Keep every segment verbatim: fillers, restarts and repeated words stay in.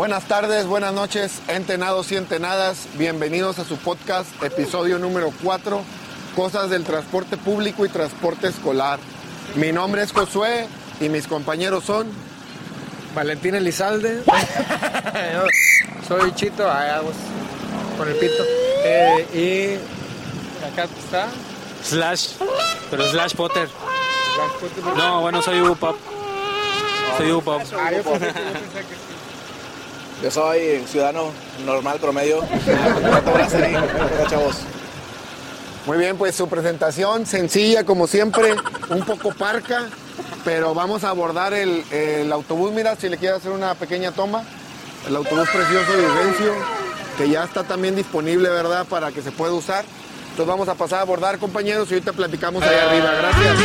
Buenas tardes, buenas noches, entenados y entenadas. Bienvenidos a su podcast, episodio número cuatro, Cosas del transporte público y transporte escolar. Mi nombre es Josué y mis compañeros son... Valentín Elizalde. Soy Chito, ah, pues, con el pito. Eh, y acá está... Slash, pero Slash Potter. Slash Potter. No, bueno, soy Hugo Pop. Soy Hugo Pop. Ah, yo pensé que, yo pensé que sí. Yo soy ciudadano normal, promedio. Hola, chavos. Muy bien, pues su presentación sencilla como siempre, un poco parca, pero vamos a abordar el, el autobús. Mira, si le quiero hacer una pequeña toma, el autobús precioso de Urgencio, que ya está también disponible, ¿verdad?, para que se pueda usar. Entonces vamos a pasar a abordar, compañeros, y ahorita platicamos allá arriba. Gracias.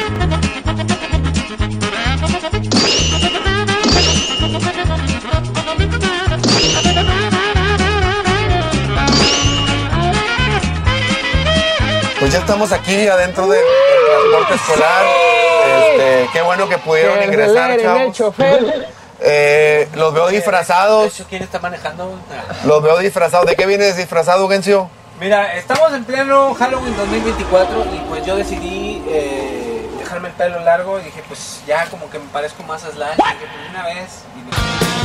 Pues ya estamos aquí adentro del, del transporte escolar. Este, qué bueno que pudieron ingresar, chavos. Eh, los veo disfrazados. ¿Quién está manejando? Los veo disfrazados. ¿De qué vienes disfrazado, Gencio? Mira, estamos en pleno Halloween dos mil veinticuatro y pues yo decidí eh, dejarme el pelo largo y dije, pues ya como que me parezco más a Slash. Y dije, pues una vez. Y me...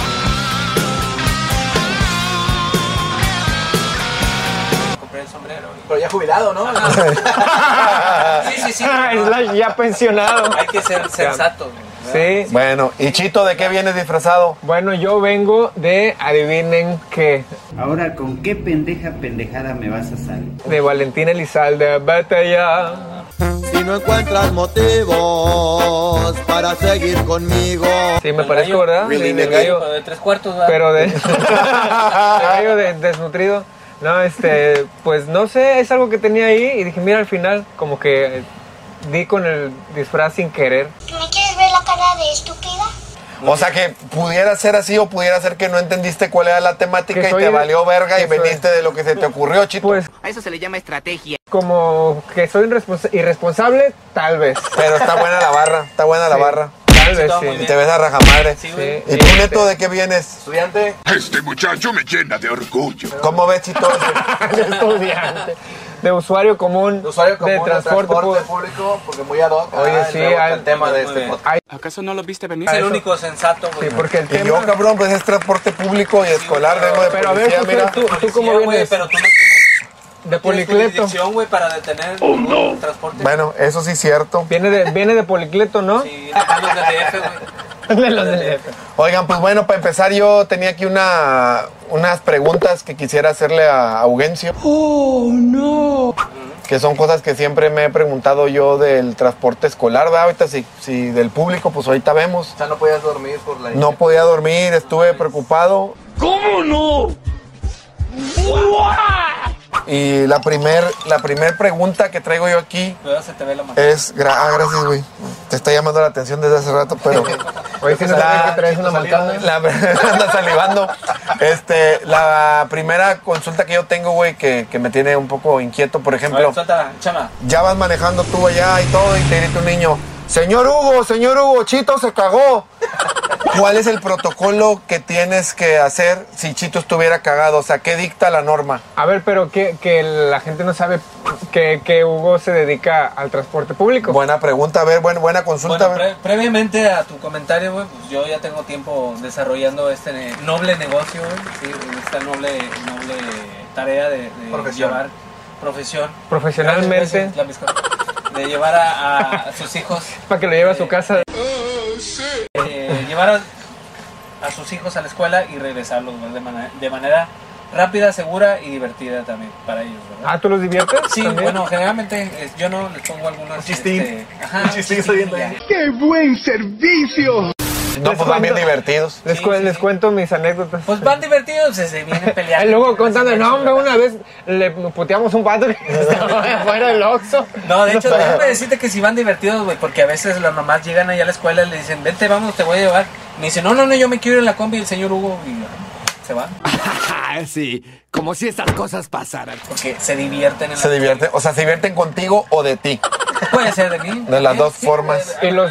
compré el sombrero. Y... Pero ya jubilado, ¿no? sí, sí, sí. Slash ya pensionado. Hay que ser sensato. Sí. Bueno, ¿y Chito, de qué vienes disfrazado? Bueno, yo vengo de, adivinen qué, Ahora, ¿con qué pendeja pendejada me vas a salir? de Valentín Elizalde. Vete ya. Si no encuentras motivos para seguir conmigo. Sí, me parezco, ¿verdad? Really, de, de gallo. gallo, De tres cuartos, ¿verdad? pero de, de gallo de, desnutrido. No, este, pues no sé, es algo que tenía ahí y dije, mira, al final como que di con el disfraz sin querer. ¿Me quieres ver la cara de estúpida? O sea, que pudiera ser así o pudiera ser que no entendiste cuál era la temática Que y soy te el- valió verga y que soy- veniste de lo que se te ocurrió, Chito. Pues A eso se le llama estrategia. como que soy irresponsa- irresponsable, tal vez. Pero está buena la barra, está buena la Sí. barra. Tal vez Todo sí. muy Y bien. te ves a rajamadre. Sí, güey. Sí. ¿Y tú, Este, Neto, de qué vienes? Estudiante. Este muchacho me llena de orgullo. ¿Cómo ves, Chito? de estudiante, de usuario común, De usuario común de de transporte, transporte, pu- público, porque muy ad hoc. Oye, ah, sí, el, hay- el tema de muy este bien. podcast. ¿Acaso no lo viste venir? Es el eso. único sensato, güey. Sí, porque el Y yo, tema... cabrón, pues es transporte público y escolar, vengo de Pero a ver, policía, Josué, mira. tú, tú Policía, cómo güey, vienes, pero tú no tienes, de tienes Policleto. jurisdicción, güey, para detener el transporte. Bueno, eso sí es cierto. Viene de, viene de Policleto, ¿no? Sí, de los del D F, güey. De los del D F. Oigan, pues bueno, para empezar yo tenía aquí una, unas preguntas que quisiera hacerle a Augencio. Oh, no. Que son cosas que siempre me he preguntado yo del transporte escolar, ¿verdad? Ahorita si, si del público, pues ahorita vemos. O sea, no podías dormir por la... No podía dormir, estuve preocupado. ¿Cómo no? Y la primer, la primer pregunta que traigo yo aquí Luego se te ve la mano. es... gra- ah, gracias, güey. Te está llamando la atención desde hace rato, pero... Oye, si no sabía que traes una macana. La, anda salivando. Este, la primera consulta que yo tengo, güey, que, que me tiene un poco inquieto, por A ver, ejemplo, suéltala, chama. ya vas manejando tú allá y todo y te grita un niño, señor Hugo, señor Hugo, Chito se cagó. ¿Cuál es el protocolo que tienes que hacer si Chito estuviera cagado? O sea, ¿qué dicta la norma? A ver, pero que, que la gente no sabe que, que Hugo se dedica al transporte público. Buena pregunta, a ver, buena, buena consulta. Bueno, a ver. pre- previamente a tu comentario, güey, pues yo ya tengo tiempo desarrollando este ne- noble negocio, güey, sí, esta noble, noble tarea de, de Profesión. llevar profesión. Profesionalmente. Gracias, gracias, la misma. De llevar a, a sus hijos, Para que lo lleve a su casa. eh, llevar a, a sus hijos a la escuela y regresarlos, güey, de, manera, de manera rápida, segura y divertida también para ellos, ¿verdad? Ah, ¿tú los diviertes? Sí, también? bueno, generalmente eh, yo no les pongo algunos... chistín. este, ajá, Un chistín estoy viendo ya. ahí. ¡Qué buen servicio! No, pues van bien divertidos. Les, Sí, cu- sí, les sí. cuento mis anécdotas. Pues van divertidos, se, se vienen peleando. Y luego contando, no, hombre, una vez le puteamos un pato que estaba afuera del Oxxo. No, de hecho, déjame decirte que si van divertidos, güey, porque a veces las mamás llegan allá a la escuela y le dicen, vente, vamos, te voy a llevar. Me dice, no, no, no, yo me quiero ir en la combi, el señor Hugo, y se van. Sí, como si esas cosas pasaran. Porque se divierten en la Se divierten, o sea, se divierten contigo o de ti. Puede ser de mí. De las dos Sí, formas. puede- Y los, a- a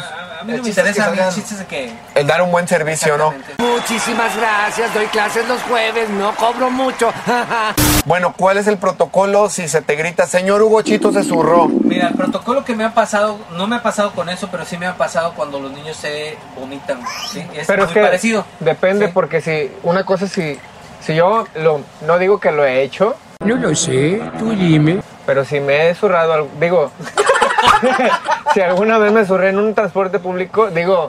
A mí no El me chiste es interesa, a que mí el salgan- chiste es de que... El dar un buen servicio, ¿no? Muchísimas gracias, doy clases los jueves, no cobro mucho. Bueno, ¿cuál es el protocolo si se te grita, señor Hugo Chito se zurró? Mira, el protocolo que me ha pasado, no me ha pasado con eso, pero sí me ha pasado cuando los niños se vomitan, ¿sí? Es Pero muy es que parecido. depende, Sí. porque si una cosa, si, si yo lo, no digo que lo he hecho, No lo sé, tú dime. pero si me he zurrado, al- digo, si alguna vez me zurré en un transporte público, digo,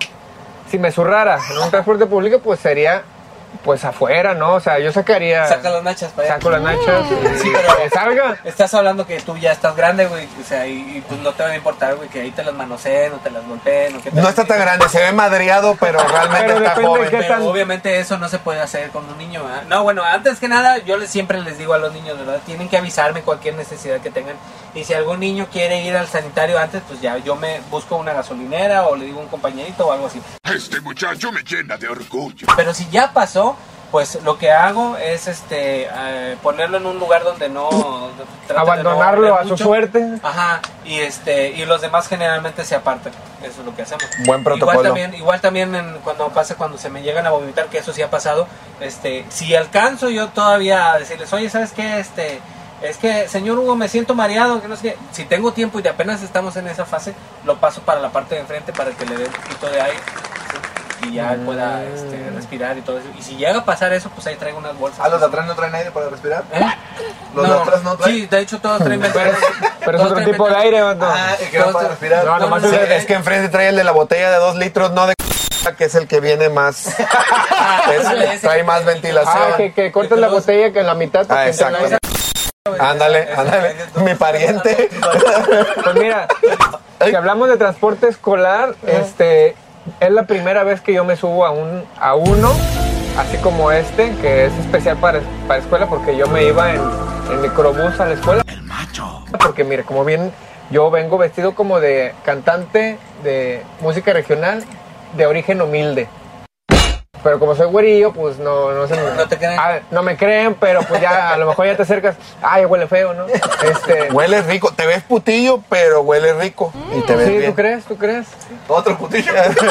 si me zurrara en un transporte público, pues sería, pues afuera, ¿no? O sea, yo sacaría, Saca las nachas para allá. saco las nachas y Sí, pero- que salga. Estás hablando que tú ya estás grande, güey, o sea, y, y, pues no te va a importar, güey, que ahí te las manoseen o te las golpeen o que te No está tan grande, se ve madreado, pero realmente Pero está depende joven. de qué Pero tan- obviamente eso no se puede hacer con un niño, ¿verdad? No, bueno, antes que nada, yo les, siempre les digo a los niños, ¿verdad? Tienen que avisarme cualquier necesidad que tengan. Y si algún niño quiere ir al sanitario antes, pues ya yo me busco una gasolinera o le digo a un compañerito o algo así. Este muchacho me llena de orgullo. Pero si ya pasó, pues lo que hago es este eh, ponerlo en un lugar donde no trate de Abandonarlo no a hablar su mucho. suerte. Ajá, y este y los demás generalmente se apartan. Eso es lo que hacemos. Buen protocolo. Igual también, igual también en- cuando pasa cuando se me llegan a vomitar, que eso sí ha pasado, este, si alcanzo yo todavía a decirles, "Oye, ¿sabes qué? Este, es que, señor Hugo, me siento mareado, que no sé qué". Si tengo tiempo y de apenas estamos en esa fase, lo paso para la parte de enfrente para que le dé un poquito de aire, ¿sí? Y ya él pueda este, respirar y todo eso. Y si llega a pasar eso, pues ahí traigo unas bolsas. ¿A los de atrás no traen aire para respirar? ¿Eh? ¿Los de atrás no traen? Sí, de hecho todos traen Pero, ventiladores. pero es Todos otro traen tipo de ventiladores. aire, ¿no? Ah, ¿y qué va para respirar? No, nomás no, Sí, es- es que enfrente trae el de la botella de dos litros, no de que es el que viene más. es- trae más ventilación. Ah, que, que cortes la botella que en la mitad. para Ah, que entre el exacto. aire. Ándale, ándale. Mi pariente. Pues mira, si hablamos de transporte escolar, este, es la primera vez que yo me subo a un a uno, así como este, que es especial para, para escuela, porque yo me iba en, en microbús a la escuela. El macho. Porque mire, como bien, yo vengo vestido como de cantante de música regional de origen humilde. Pero como soy güerillo, pues no, no se me... ¿No te creen? Ah, no me creen, pero pues ya a lo mejor ya te acercas. Ay, huele feo, ¿no? Este... Huele rico. Te ves putillo, pero huele rico. Y te ves Sí, bien. ¿tú crees? ¿Tú crees? Otro putillo.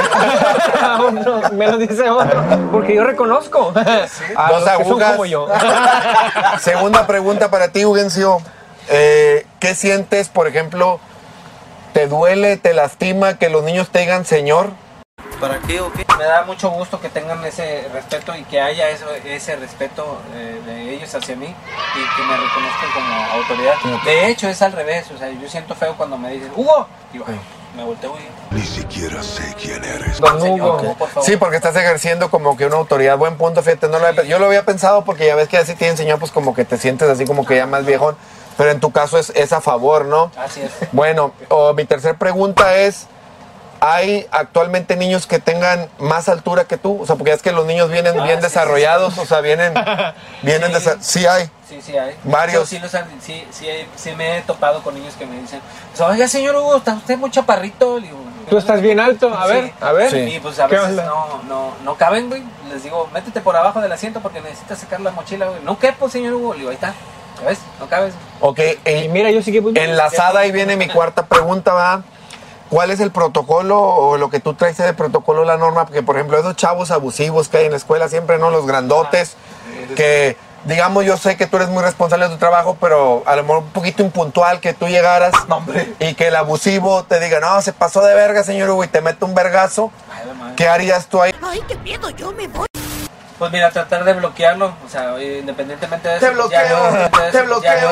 No, me lo dice otro, porque yo reconozco a Dos los que son agujas. como yo. Segunda pregunta para ti, Hugencio. Eh, ¿Qué sientes, por ejemplo, te duele, te lastima que los niños te digan señor? ¿Para qué o qué? Me da mucho gusto que tengan ese respeto y que haya eso, ese respeto eh, de ellos hacia mí y que me reconozcan como autoridad. De hecho, es al revés. O sea, yo siento feo cuando me dicen, Hugo, digo, "Ay", me volteo y... Ni siquiera sé quién eres. Don Señor, Hugo. por favor. Sí, porque estás ejerciendo como que una autoridad. Buen punto, fíjate. No lo había pe- yo lo había pensado porque ya ves que así te enseñó, pues como que te sientes así como que ya más viejón. Pero en tu caso es, es a favor, ¿no? Así es. Bueno, o mi tercer pregunta es, ¿hay actualmente niños que tengan más altura que tú? O sea, porque es que los niños vienen Ah, bien sí, desarrollados, o sea, vienen, vienen Sí. desa- sí hay. Sí, sí hay. Varios. Sí, los han- sí, sí, sí me he topado con niños que me dicen, pues, oiga, señor Hugo, ¿está usted muy chaparrito? Le digo, Tú estás bien alto, a ver, Sí. a ver. Sí. Y pues a ¿Qué veces onda? no, no, no caben, güey. Les digo, métete por abajo del asiento porque necesitas sacar la mochila, güey. No quepo, señor Hugo. Le digo, ahí está. ¿Ya ves? No cabes. Ok, Y eh, mira, yo sí que voy bien. enlazada ahí viene mi cuarta pregunta, ¿va? ¿Cuál es el protocolo o lo que tú traes de protocolo, la norma? Porque, por ejemplo, esos chavos abusivos que hay en la escuela, siempre, ¿no? Los grandotes, que, digamos, yo sé que tú eres muy responsable de tu trabajo, pero a lo mejor un poquito impuntual que tú llegaras y que el abusivo te diga, no, se pasó de verga, señor Hugo, y te mete un vergazo. Ay, la madre. ¿Qué harías tú ahí? Ay, qué miedo, yo me voy. Pues mira, tratar de bloquearlo. O sea, oye, independientemente de eso. Te pues, ya bloqueo, no, de te eso, pues, ya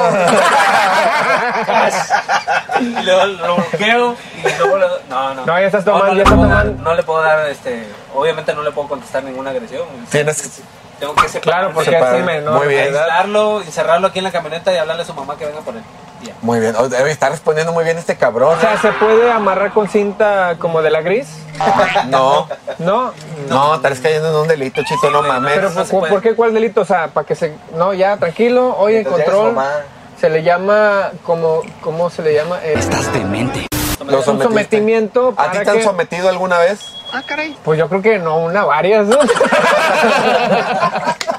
no. Y luego lo bloqueo y luego lo- no, no. No, ya estás tomando, no, ya le estás puedo dar- tomando. no le puedo dar, este, obviamente no le puedo contestar ninguna agresión. Tienes que- Tengo que separarme. Claro, porque Separar. así me... No, Muy bien. aislarlo, encerrarlo aquí en la camioneta y hablarle a su mamá que venga por él. Y ya. Muy bien, oh, debe estar respondiendo muy bien este cabrón. O sea, ¿se puede amarrar con cinta como de la gris? No, No. no, estás cayendo en un delito, chito, no mames. Pero no ¿por, se puede. ¿por qué cuál delito? O sea, para que se... No, ya, tranquilo. Oye, Entonces llega su control. mamá. Se le llama... como ¿Cómo se le llama? Eh, Estás demente. Lo un sometiste. sometimiento ¿A ti para te han que... sometido alguna vez? Pues yo creo que no, una, varias. ¿no?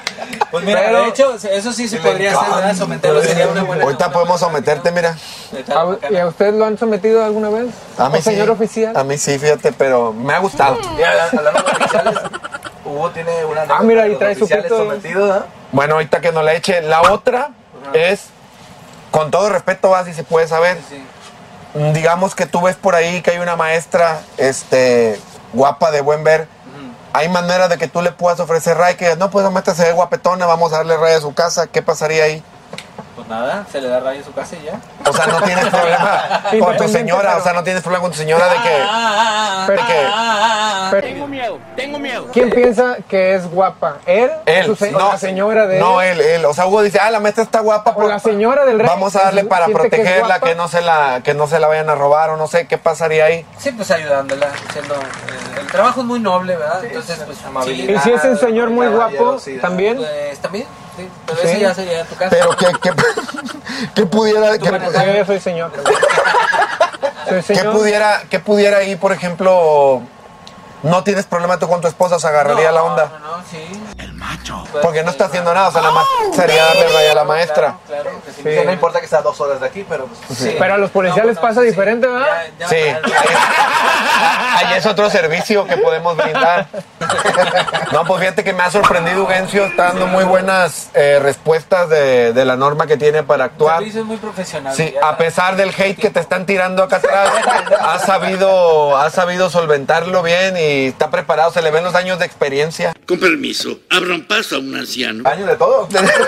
Pues mira, Pero- de hecho, eso sí se podría hacer, ¿verdad? Someterlo sería una buena. Ahorita podemos someterte, mira. ¿A- ¿Y a usted lo han sometido alguna vez? A mí ¿O señor sí. oficial? A mí sí, fíjate, pero me ha gustado. Y hablando de oficiales, Hugo tiene una anécdota mira, de y los trae su oficiales pito. sometidos, ¿ah? Bueno, ahorita que nos la eche. La otra es, con todo respeto, va, si se puede saber. Sí. Digamos que tú ves por ahí que hay una maestra este, guapa, de buen ver. Hay manera de que tú le puedas ofrecer ray, que no, pues la maestra se ve guapetona, vamos a darle ray a su casa. ¿Qué pasaría ahí? Pues nada, se le da rayo a su casa y ya. O sea, no tienes problema con tu Independiente, señora, pero- o sea, no tienes problema con tu señora de que... Pero- que- pero- Tengo miedo, tengo miedo. ¿Quién piensa que es guapa? ¿Él? Él, ¿Su se- no, o la señora de él? No, él, él. O sea, Hugo dice, ah, la maestra está guapa. O por- la señora del rey. Vamos a darle para ¿Siente que es protegerla, guapa? que no se la, que no se la vayan a robar o no sé, ¿qué pasaría ahí? Sí, pues ayudándola, haciendo... El, el trabajo es muy noble, ¿verdad? Entonces, pues, amabilidad. ¿Y si es un señor muy guapo, caballerosidad. también? Pues también, sí. Pero Sí. ese ya sería en tu casa. Pero que, que, que pudiera, que, manejas- Sí, yo soy señor. Soy que señor. pudiera, que pudiera ahí, por ejemplo, no tienes problema tú con tu esposa, se agarraría No, la onda. No, no, sí. El macho. Porque no está haciendo nada, o sea, nada más sería darle raya a la maestra. Claro, claro que sí. Que no importa que sea dos horas de aquí, pero pues, Sí. Pero a los policiales No, no, pasa sí. diferente, ¿verdad? Ya- ya- Sí, ahí, ahí es otro servicio que podemos brindar. No, pues fíjate que me ha sorprendido Gencio, está dando muy buenas eh, respuestas de, de la norma que tiene para El actuar. servicio es muy profesional. Sí, ya a pesar del hate que te están tirando acá atrás, ha sabido, ha sabido solventarlo bien y está preparado, se le ven los años de experiencia. Con permiso, abran paso a un anciano. años de todo.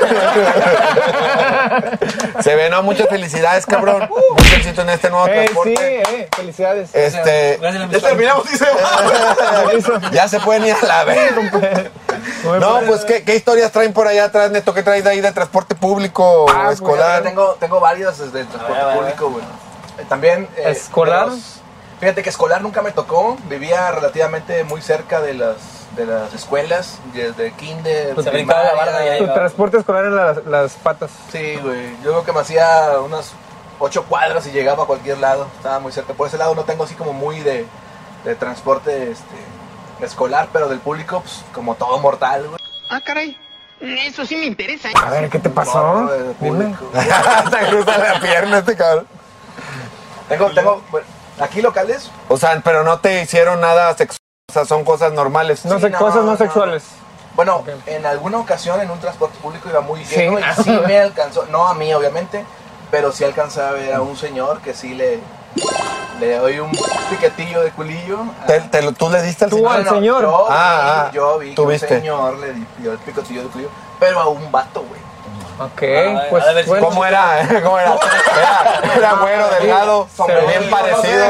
Se ve, ¿no? Muchas felicidades, cabrón. Mucho éxito en este nuevo Eh, sí, transporte. eh, felicidades. Este, Gracias, Ya amigo. terminamos, dice. ya se pueden ir a la vez. No, pues, ¿qué, ¿qué historias traen por allá atrás, Neto? ¿Qué traes de ahí de transporte público Ah, o escolar? Tengo, tengo varios desde el transporte A ver, a ver. público, bueno. Eh, También. eh, ¿Escolar? de los- fíjate que escolar nunca me tocó. Vivía relativamente muy cerca de las, de las escuelas, desde kinder, Se brincaba la barda y ahí Tu va. transporte escolar en las, las patas. Sí, güey. Yo creo que me hacía unas ocho cuadras y llegaba a cualquier lado. Estaba muy cerca. Por ese lado no tengo así como muy de, de transporte este, escolar, pero del público, pues como todo mortal, güey. Ah, caray. Eso sí me interesa. A ver, ¿qué te pasó? Morro de Dime. público. Se cruza la pierna este cabrón. Tengo, tengo, bueno, aquí locales. O sea, pero no te hicieron nada sexual. O sea, son cosas normales. No Sí, sé, no, cosas no, no. sexuales. Bueno, Ok. en alguna ocasión en un transporte público iba muy Sí. lleno y sí me alcanzó, no a mí obviamente, pero sí alcanzaba a ver a un señor que sí le, le doy un piquetillo de culillo. Te- te lo- ¿Tú le diste al Tú señor? al señor. Yo, Ah, ah, vi, yo vi tú que viste. un señor le dio el picotillo de culillo, pero a un vato, güey. Ok, Ah, pues ha de haber sido bueno. ¿Cómo era? ¿Cómo era? Era, era güero, delgado, Pero bien sí, parecido.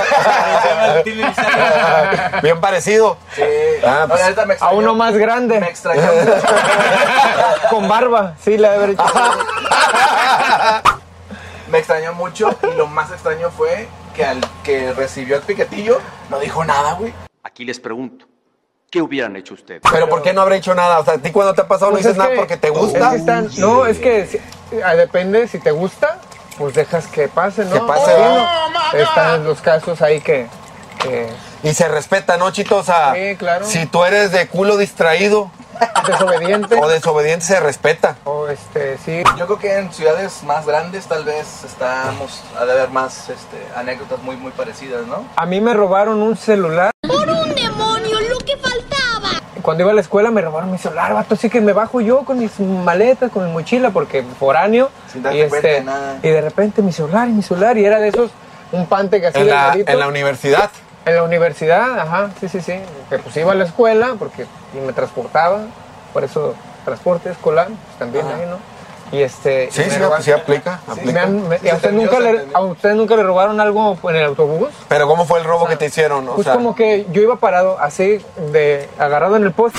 Bien parecido. Sí. Ah, No, pues, la neta me A extrañó- uno más grande. Me extrañó mucho. Con barba, sí, le ha de haber hecho. Me extrañó mucho y lo más extraño fue que al que recibió el piquetillo no dijo nada, güey. Aquí les pregunto, ¿qué hubieran hecho ustedes? Pero ¿por qué no habrá hecho nada? O sea, ¿a ti cuando te ha pasado no Pues dices es nada que- porque te es gusta? que están- no, es que si- ah, depende, si te gusta, pues dejas que pase, ¿no? Que pase, Sí, ¿no? ¿no? Están los casos ahí que... que Y se respeta, ¿no, Chito? O sea, Sí, claro. si tú eres de culo distraído desobediente. o desobediente, se respeta. O este, sí. Yo creo que en ciudades más grandes tal vez estamos a de haber más este, anécdotas muy muy parecidas, ¿no? A mí me robaron un celular. ¡Por un demonio, lo que faltaba! Cuando iba a la escuela me robaron mi celular, vato, así que me bajo yo con mis maletas, con mi mochila, porque foráneo. Sin darte y, este, cuenta de nada. y de repente mi celular y mi celular, y era de esos, un pante que así En la, delgadito. en la universidad. En la universidad, ajá, sí, sí, sí. Que pues iba a la escuela porque y me transportaba, por eso transporte escolar, pues también Ajá. ahí, ¿no? Y este. Sí, y me sí, robaron- sí aplica. Me aplica. han- me- Sí, ¿y a, se usted entendió, nunca se le, entendió. ¿A usted nunca le robaron algo en el autobús? Pero ¿cómo fue el robo que te hicieron? O Pues sea, como que yo iba parado así, de agarrado en el poste.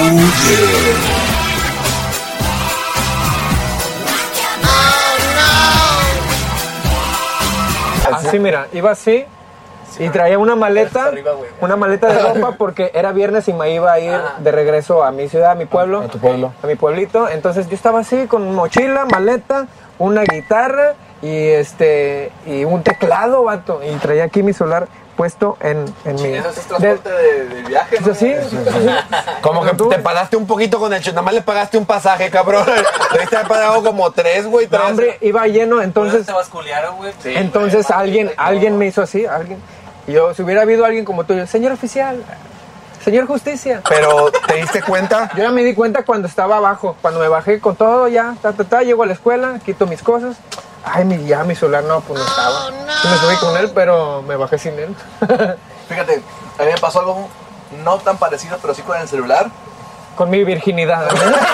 Así, mira, iba así y traía una maleta, arriba, güey. una maleta de ropa porque era viernes y me iba a ir Ah. de regreso a mi ciudad, a mi pueblo, a tu pueblo. a mi pueblito. Entonces yo estaba así con mochila, maleta, una guitarra y este y un teclado, vato, y traía aquí mi celular. puesto en, en mi... Eso es transporte de, de, de viaje, ¿no? Sí, sí, sí. Como que te pagaste un poquito con el chute, nada más le pagaste un pasaje, cabrón. Debiste haber pagado como tres, güey, tres. No, hombre, iba lleno, entonces... Te basculearon, güey. Sí, entonces güey, alguien, alguien me hizo así, alguien... Y yo, si hubiera habido alguien como tú, yo, señor oficial, señor justicia. Pero, ¿te diste cuenta? Yo ya me di cuenta cuando estaba abajo, cuando me bajé con todo ya, ta, ta, ta, llego a la escuela, quito mis cosas. Ay, mi, ya mi celular no, pues no estaba. Oh, no. Sí me subí con él, pero me bajé sin él. Fíjate, a mí me pasó algo no tan parecido, pero sí con el celular. Con mi virginidad.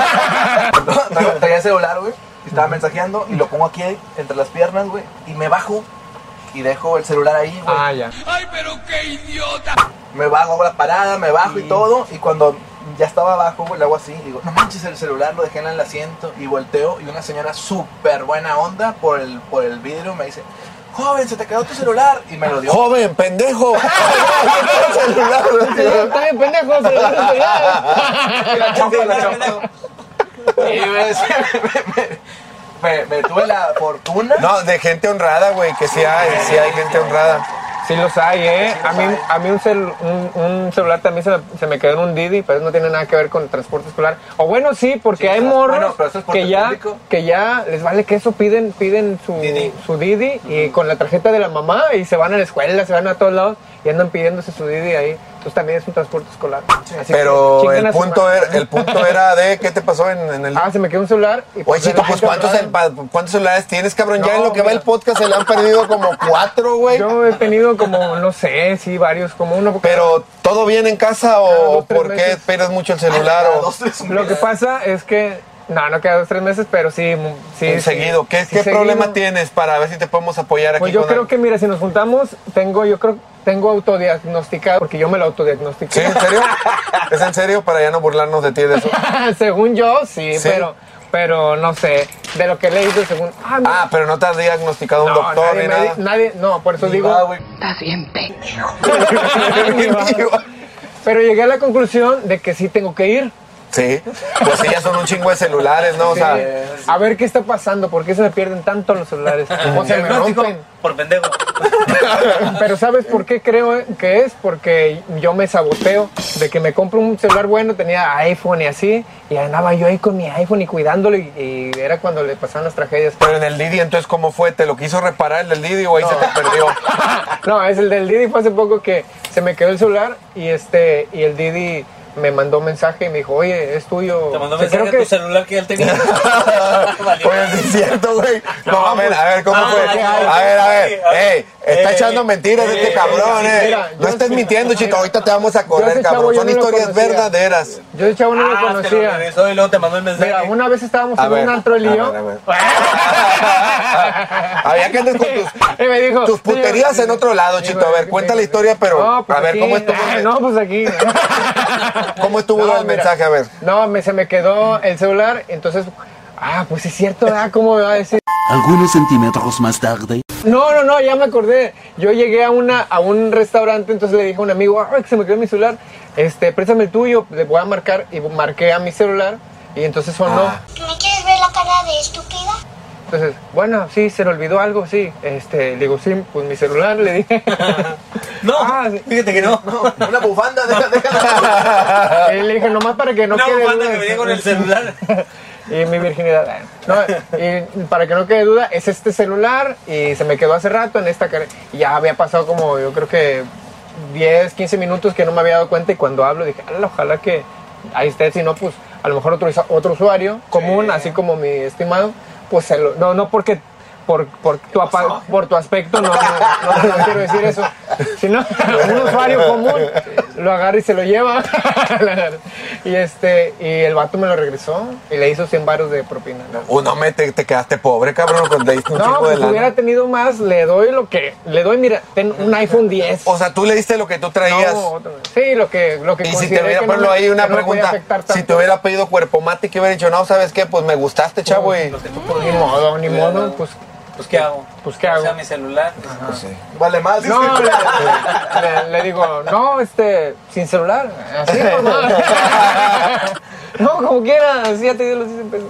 No, traía el celular, güey, y estaba mensajeando y lo pongo aquí entre las piernas, güey, y me bajo y dejo el celular ahí, güey. Ah, ya. ¡Ay, pero qué idiota! Me bajo, hago la parada, me bajo sí. y todo, y cuando ya estaba abajo, güey, le hago así, digo, no manches, el celular lo dejé en el asiento, y volteo, y una señora súper buena onda por el, por el vidrio me dice, joven, se te quedó tu celular, y me lo dio. Joven, pendejo. el celular, está bien pendejo, se le dio el celular. Y la chapa, la chapa. Y me, me, me, me tuve la fortuna. No, de gente honrada, güey, que sí hay, sí hay gente honrada. Sí los hay, ¿eh? A mí, a mí un, cel, un, un celular también se me, se me quedó en un Didi, pero eso no tiene nada que ver con el transporte escolar. O bueno, sí, porque sí, hay morros bueno, es que, ya, que ya les vale que eso, piden, piden su Didi, su Didi uh-huh. y con la tarjeta de la mamá y se van a la escuela, se van a todos lados y andan pidiéndose su Didi ahí. Entonces también es un transporte escolar. Sí. Así pero que, el, punto era, el punto era de, ¿qué te pasó en, en el...? Ah, se me quedó un celular. Y pues, oye, Chito, pues ¿cuántos, el, ¿cuántos celulares tienes, cabrón? No, ya en lo que mira. va el podcast se le han perdido como cuatro, güey. Yo he tenido como, no sé, sí, varios, como uno. Pero, ¿todo bien en casa o dos, por qué pierdes mucho el celular? Ah, o... dos, tres, lo que pasa es que... No, no queda dos, tres meses, pero sí... sí seguido. Sí, ¿Qué, sí, ¿qué seguido. problema tienes para ver si te podemos apoyar aquí? Pues yo con creo el... que, mira, si nos juntamos, tengo, yo creo, tengo autodiagnosticado, porque yo me lo autodiagnostiqué. ¿Sí? ¿En serio? ¿Es en serio? Para ya no burlarnos de ti de eso. Según yo, sí, sí, pero... Pero no sé, de lo que he leído según... Ah, ah pero no te has diagnosticado un no, doctor nadie ni nada. Di, nadie, no, por eso ni digo... Va, Estás bien pendejo. Pero llegué a la conclusión de que sí tengo que ir. Sí, pues sí, ya son un chingo de celulares, ¿no? O sí. sea, a ver qué está pasando, ¿por qué se me pierden tanto los celulares? O se me rompen. Por pendejo. Pero ¿sabes por qué creo que es? Porque yo me saboteo de que me compro un celular bueno, tenía iPhone y así, y andaba yo ahí con mi iPhone y cuidándolo, y, y era cuando le pasaban las tragedias. Pero en el Didi, entonces, ¿cómo fue? ¿Te lo quiso reparar el del Didi o ahí no. se te perdió? No, es el del Didi, fue hace poco que se me quedó el celular y este y el Didi me mandó un mensaje y me dijo, oye, es tuyo. Te mandó mensaje a que... tu celular que él tenía. Oye, sí es cierto, güey. No, no, a ver, a ver, ¿cómo ah, fue? No, a ver, a ver. Ey, está eh, echando mentiras eh, este cabrón, eh. Mira, no estés mintiendo, Chito. Ahorita te vamos a correr, cabrón. Son historias verdaderas. Yo ese chavo no lo ah, conocía. Te lo y luego te mandó el mensaje. Mira, una vez estábamos en un antro el y yo. Había que andar con tus, me dijo, tus puterías en otro lado, Chito. A ver, cuenta la historia, pero a ver, ¿cómo estuvo? No, pues aquí. ¿Cómo estuvo no, el mira, mensaje? A ver. No, me, se me quedó el celular, entonces... Ah, pues es cierto, ¿verdad? ¿Cómo me va a decir? Algunos centímetros más tarde... No, no, no, ya me acordé. Yo llegué a una a un restaurante, entonces le dije a un amigo, ay, que se me quedó mi celular. Este, préstame el tuyo, le voy a marcar. Y marqué a mi celular, y entonces sonó. Ah. ¿Me quieres ver la cara de estúpida? Entonces, bueno, sí, se le olvidó algo, sí. Este, le digo, sí, pues mi celular, le dije. No, ah, fíjate que no. no una bufanda, déjala, déjala. Y le dije, nomás para que no una quede duda. Una bufanda que venía con el celular. Y mi virginidad. No, y para que no quede duda, es este celular y se me quedó hace rato en esta cara. Y ya había pasado como, yo creo que diez, quince minutos que no me había dado cuenta y cuando hablo dije, ojalá que ahí esté, si no, pues a lo mejor otro, otro usuario común, sí. Así como mi estimado. Pues se lo, no, no porque por, por, tu, apa, por tu aspecto, no, no, no, no quiero decir eso, sino un usuario común lo agarra y se lo lleva. Y este y el vato me lo regresó y le hizo cien varos de propina. Uh, no, me, te, te quedaste pobre, cabrón, cuando le diste un no, chico pues de lana. Si hubiera tenido más, le doy lo que, le doy, mira, ten un iPhone diez. O sea, tú le diste lo que tú traías. No, sí, lo que, lo que y si te hubiera, por ejemplo, no ahí una pregunta, si te hubiera pedido cuerpo mate, que hubiera dicho, no, ¿sabes qué? Pues me gustaste, chavo, pues, y... Lo que tú ni modo, ni modo, pues... Pues ¿qué hago? Pues ¿qué hago? O sea, mi celular. Pues, sí. Vale más. No, le, le, le digo, no, este, sin celular. Así, normal. No, como quiera, así ya te di los cien pesos.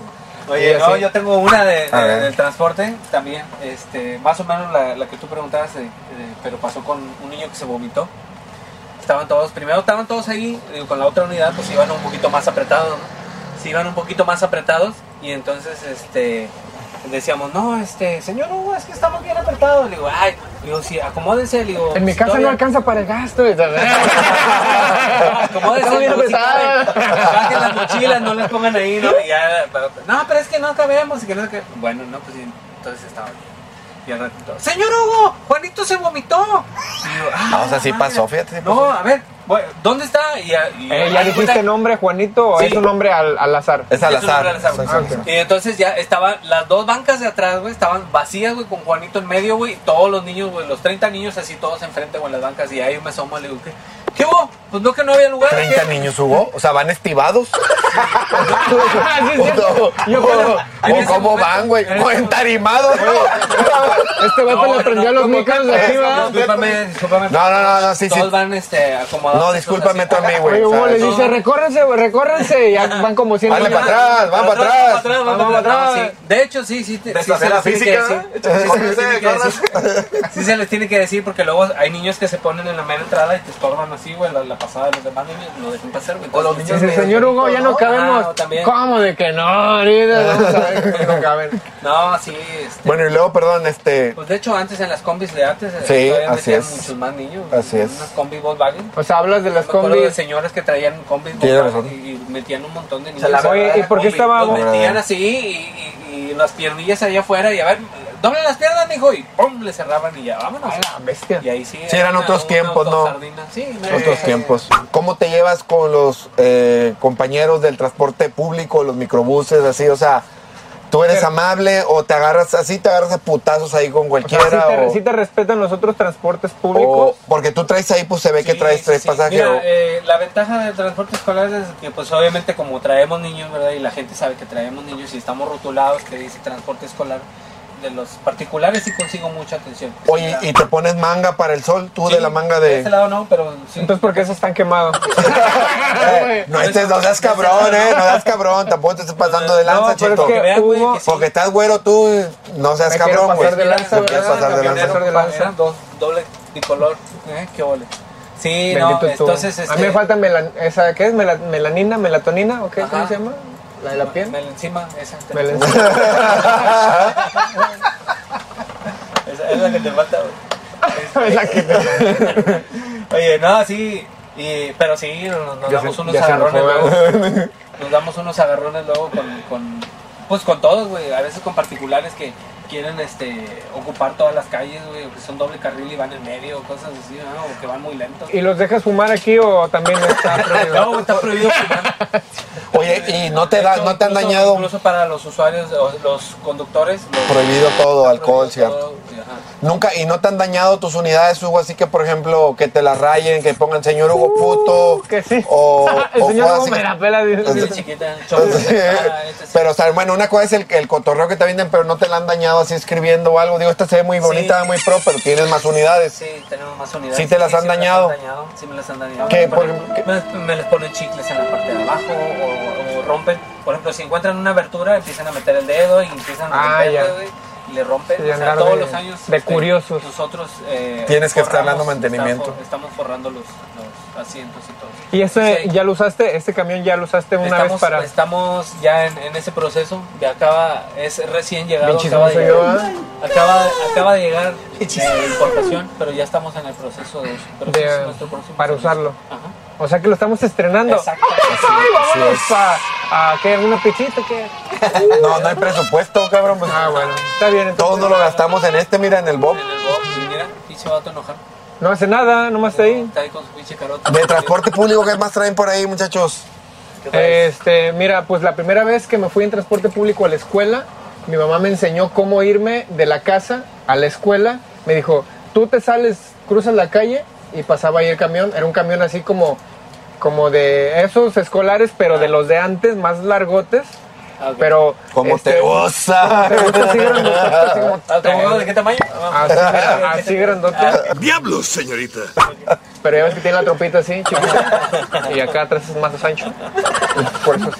Oye, no, yo tengo una de, A de- ver. del transporte también, este, más o menos la, la que tú preguntabas, eh, eh, pero pasó con un niño que se vomitó. Estaban todos, primero estaban todos ahí, digo, con la otra unidad, pues iban un poquito más apretados, ¿no? Se iban un poquito más apretados y entonces, este, decíamos, no, este, señor Hugo, es que estamos bien apretados. Le digo, ay, le digo, sí, acomódense, le digo. En mi si casa todavía- no alcanza para el gasto. Y tal. Acomódense, Estamos bien no, si apretados. caben, bajen las mochilas, no las pongan ahí, ¿no? Y ya, pero- no, pero es que no cabemos y que no sé qué. Bueno, no, pues sí, entonces estaba bien. Y al ratito, señor Hugo, Juanito se vomitó. Y yo, ah, No, o sea, sí madre. pasó, fíjate. sí No, pasó. a ver, bueno, ¿dónde está? Y, y, Eh, ¿Ya ay, dijiste puta, nombre Juanito o Sí. es un nombre al, al azar? Es al es un nombre azar. al azar, güey. Ah, ok. Y entonces ya estaban las dos bancas de atrás, güey, estaban vacías, güey, con Juanito en medio, güey. Todos los niños, güey, los treinta niños así todos enfrente, güey, en las bancas. Y ahí yo me asomo y le digo, ¿qué? ¿Qué hubo? Pues no, que no había lugar. ¿treinta ¿qué? niños hubo? O sea, ¿van estivados? Ah, sí, es cierto. ¿O, Yo creo- en o ese cómo momento- van, güey? en ese ¿O entarimados? Este vato No, le prendió no, los ¿cómo micros que- de aquí, ¿va? Discúlpame, discúlpame. No, no, no, no, sí, sí. Todos van este, acomodados. No, discúlpame tú a mí, güey. Oye, o sea, Hugo le eso- dice, recórrense, güey, recórrense. Y ya van como cien Vale, niños. para atrás, van para atrás. van Vamos para para atrás. atrás. No, sí. De hecho, sí, sí. te- sí Desafía se la les tiene que física, decir. ¿eh? Sí se les tiene que Córranse, decir. Sí se les tiene que decir porque luego hay niños que se ponen en la mera entrada y te estorban así, güey, la, la pasada de los demás niños, no dejen pasar, güey. O los Entonces, niños Dice, de- señor Hugo, ya no Ah, cabemos. también. ¿Cómo de que no? Ahorita vamos a ver que no caben. No, sí, este. Bueno, y luego, perdón, este... Pues de hecho, antes en las combis de antes, eh, Sí, todavía así metían es. muchos más niños. Así es. Unas combis Volkswagen. O sea, hablas de las Me acuerdo de combis. señoras que traían combis Tienes Volkswagen razón. y, y metían un montón de niños. Se la- Oye, ¿y por qué Combi, estaba? Los metían así y, y, y las piernillas allá afuera y a ver, doble las piernas, mijo, y pum, le cerraban y ya, vámonos. Ay, la bestia. Y ahí sí. Sí, eran otros tiempos, ¿no? Sardinas. Sí, me- Otros sí. tiempos. ¿Cómo te llevas con los eh, compañeros del transporte público, los microbuses, así? O sea, ¿tú eres Pero- amable o te agarras así, te agarras a putazos ahí con O sea, cualquiera? ¿sí te, o, sí te respetan los otros transportes o- públicos? porque tú traes ahí, pues se ve que Sí, traes sí, tres sí. pasajes. Mira, o- eh, la ventaja del transporte escolar es que, pues, obviamente, como traemos niños, ¿verdad? Y la gente sabe que traemos niños y estamos rotulados que dice transporte escolar. De los particulares sí consigo mucha atención. Oye, ¿y te pones manga para el sol? ¿Tú Sí, de la manga De de...? este lado no, pero sí. Entonces, ¿por qué esos están quemados? Eh, no, estés, no seas cabrón, ¿eh? No seas cabrón, tampoco te estés pasando de lanza, No, pero es chito. que vean, güey, Hugo... que sí. Porque estás güero tú, no seas Me quiero cabrón, güey. pasar de lanza, Te quieres ¿verdad? pasar de Me quiero lanza. pasar de lanza. Eran dos, doble bicolor. ¿Eh? ¿Qué ole? Sí, no, Bendito tú. entonces... A Este, mí me falta melan esa, ¿qué es? Mela- ¿Melanina? ¿Melatonina? ¿O qué? ¿Cómo Ajá. se llama? ¿La de la piel? Mel encima, esa. Mel- Esa es la que te falta, güey. Es la que te- Oye, no, sí, y, pero sí, nos, nos Ya damos se- unos ya se agarrones enojó, luego. Nos damos unos agarrones luego con, con pues con todos, güey. A veces con particulares que quieren este ocupar todas las calles, güey, o que son doble carril y van en medio, cosas así, ¿no? O que van muy lentos. ¿Y los dejas fumar aquí o también está prohibido? No, güey, está prohibido fumar. Oye, ¿y no te, De da, hecho, no te han incluso- dañado? Incluso para los usuarios, o los conductores. Los, Prohibido todo, alcohol, prohibido cigarro. todo, y ajá. Nunca, y no te han dañado tus unidades, Hugo, así que, por ejemplo, que te las rayen, que pongan señor Hugo puto. Que sí. O, El o señor cosas Hugo así me que- la pela. Esta dice. es chiquita, choco. Sí. Ah, esta sí. Pero, o sea, bueno, una cosa es el, el cotorreo que te venden, pero no te la han dañado así escribiendo o algo. Digo, esta se ve muy bonita, Sí. muy pro, pero tienes más unidades. Sí, tenemos más unidades. ¿Sí te las han me dañado? han dañado, Sí, me las han dañado. ¿Qué? Me, ponen- me, me les ponen chicles en la parte de abajo o, o rompen. Por ejemplo, si encuentran una abertura, empiezan a meter el dedo y empiezan a Ah, romperle, ya. güey, y le rompen. Sí, o sea, andar todos de- los años. de este, curiosos. Nosotros. eh, Tienes que estar forramos, dando mantenimiento. está for- Estamos forrando los, los asientos y todo. ¿Y este Sí. ya lo usaste? ¿Este camión ya lo usaste una estamos, vez para...? estamos ya en, en ese proceso. De acaba, es recién llegado. Bien Acaba de, chismoso yo, llegar, acaba, acaba de llegar de importación, pero ya estamos en el proceso de uso. Pero De- sí es nuestro próximo para servicio. usarlo. Ajá. O sea que lo estamos estrenando. Exacto. ¡Ay, vámonos pa... ¿A qué? ¿Una pichita? ¿Qué? No, no hay presupuesto, cabrón. Pues, Ah, bueno. Está bien. Entonces, todos no lo gastamos en este, mira, en el Bob. En el box, y mira, pinche vato enojar. no hace nada, nomás está ahí. Está ahí con su pinche carota. De transporte público, ¿qué más traen por ahí, muchachos? ¿Qué traes? Este, mira, pues la primera vez que me fui en transporte público a la escuela, mi mamá me enseñó cómo irme de la casa a la escuela. Me dijo, tú te sales, cruzas la calle y pasaba ahí el camión. Era un camión así como, como de esos escolares, pero de los de antes, más largotes. Ah, ok. Pero ¿Cómo este, te gusta? te gusta así grandote, así como- Ah, ok, ¿de qué tamaño? Ah, así, mira, así grandote. ¡Diablos, señorita! Pero ya ves que tiene la tropita así, chiquita. Y acá atrás es más ancho. Por eso sí.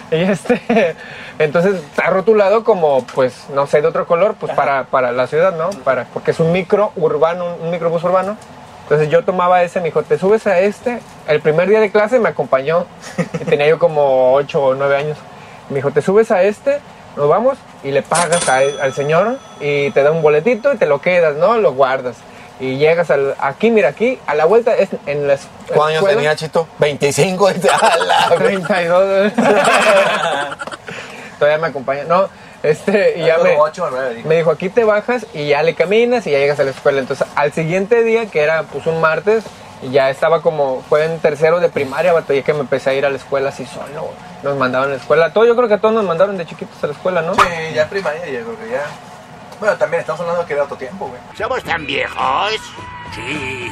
Y este, entonces está rotulado como, pues, no sé, de otro color, pues para, para la ciudad, ¿no? Para, porque es un micro urbano, un microbús urbano. Entonces yo tomaba ese, me dijo, ¿te subes a este? El primer día de clase me acompañó, y tenía yo como ocho o nueve años. Me dijo, ¿te subes a este? Nos vamos y le pagas a, al señor y te da un boletito y te lo quedas, ¿no? Lo guardas. Y llegas al, aquí, mira, aquí, a la vuelta, es en la escuela. ¿Cuántos años tenía, Chito? veinticinco. treinta y dos. Todavía me acompaña. No, este, y ya me, ocho o nueve, me dijo, aquí te bajas y ya le caminas y ya llegas a la escuela. Entonces, al siguiente día, que era pues un martes, y ya estaba como, fue en tercero de primaria, bato, ya que me empecé a ir a la escuela así solo. Nos mandaban a la escuela. Todo, yo creo que a todos nos mandaron de chiquitos a la escuela, ¿no? Sí, ya en primaria, yo creo que ya. Bueno, también estamos hablando de que era otro tiempo, güey. ¿Somos tan viejos? Sí.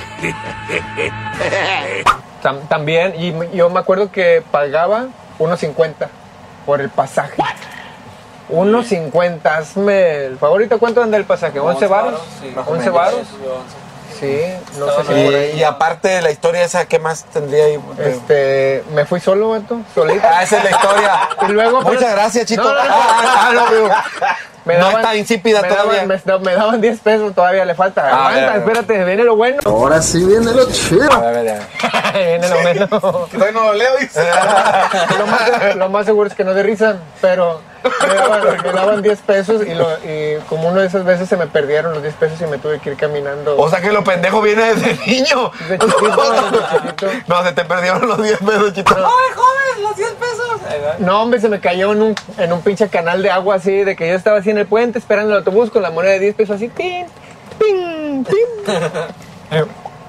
Tam- también, y m- yo me acuerdo que pagaba uno cincuenta por el pasaje. uno cincuenta, hazme el favorito. ¿Cuánto anda el pasaje? ¿once varos? Sí, ¿once varos? Sí, no sé si por ahí. Y, y aparte de la historia esa, ¿qué más tendría ahí? Este, me fui solo, vato, solito. Ah, esa es la historia. Y luego, Muchas pero- gracias, Chito. No, no, no. Ah, no, digo, Me no daban- está insípida me todavía. daban, me, no, me daban diez pesos, todavía le falta. Ah, Aguanta, ya, ya. espérate, viene lo bueno. Ahora sí viene lo chido. A ver, ya. Viene lo bueno. Todavía no lo leo, dice. Lo más, lo más seguro es que no de risa, pero me daban, me daban diez pesos y, lo, y como una de esas veces se me perdieron los diez pesos y me tuve que ir caminando. O sea que lo pendejo viene desde niño. De chiquito, de chiquito. No, se te perdieron los diez pesos, Chito. ¡Ay, joven! ¡Los diez pesos! Ahí va. No, hombre, se me cayó en un, en un pinche canal de agua así, de que yo estaba así en el puente esperando el autobús con la moneda de diez pesos así, pin, pin, pin.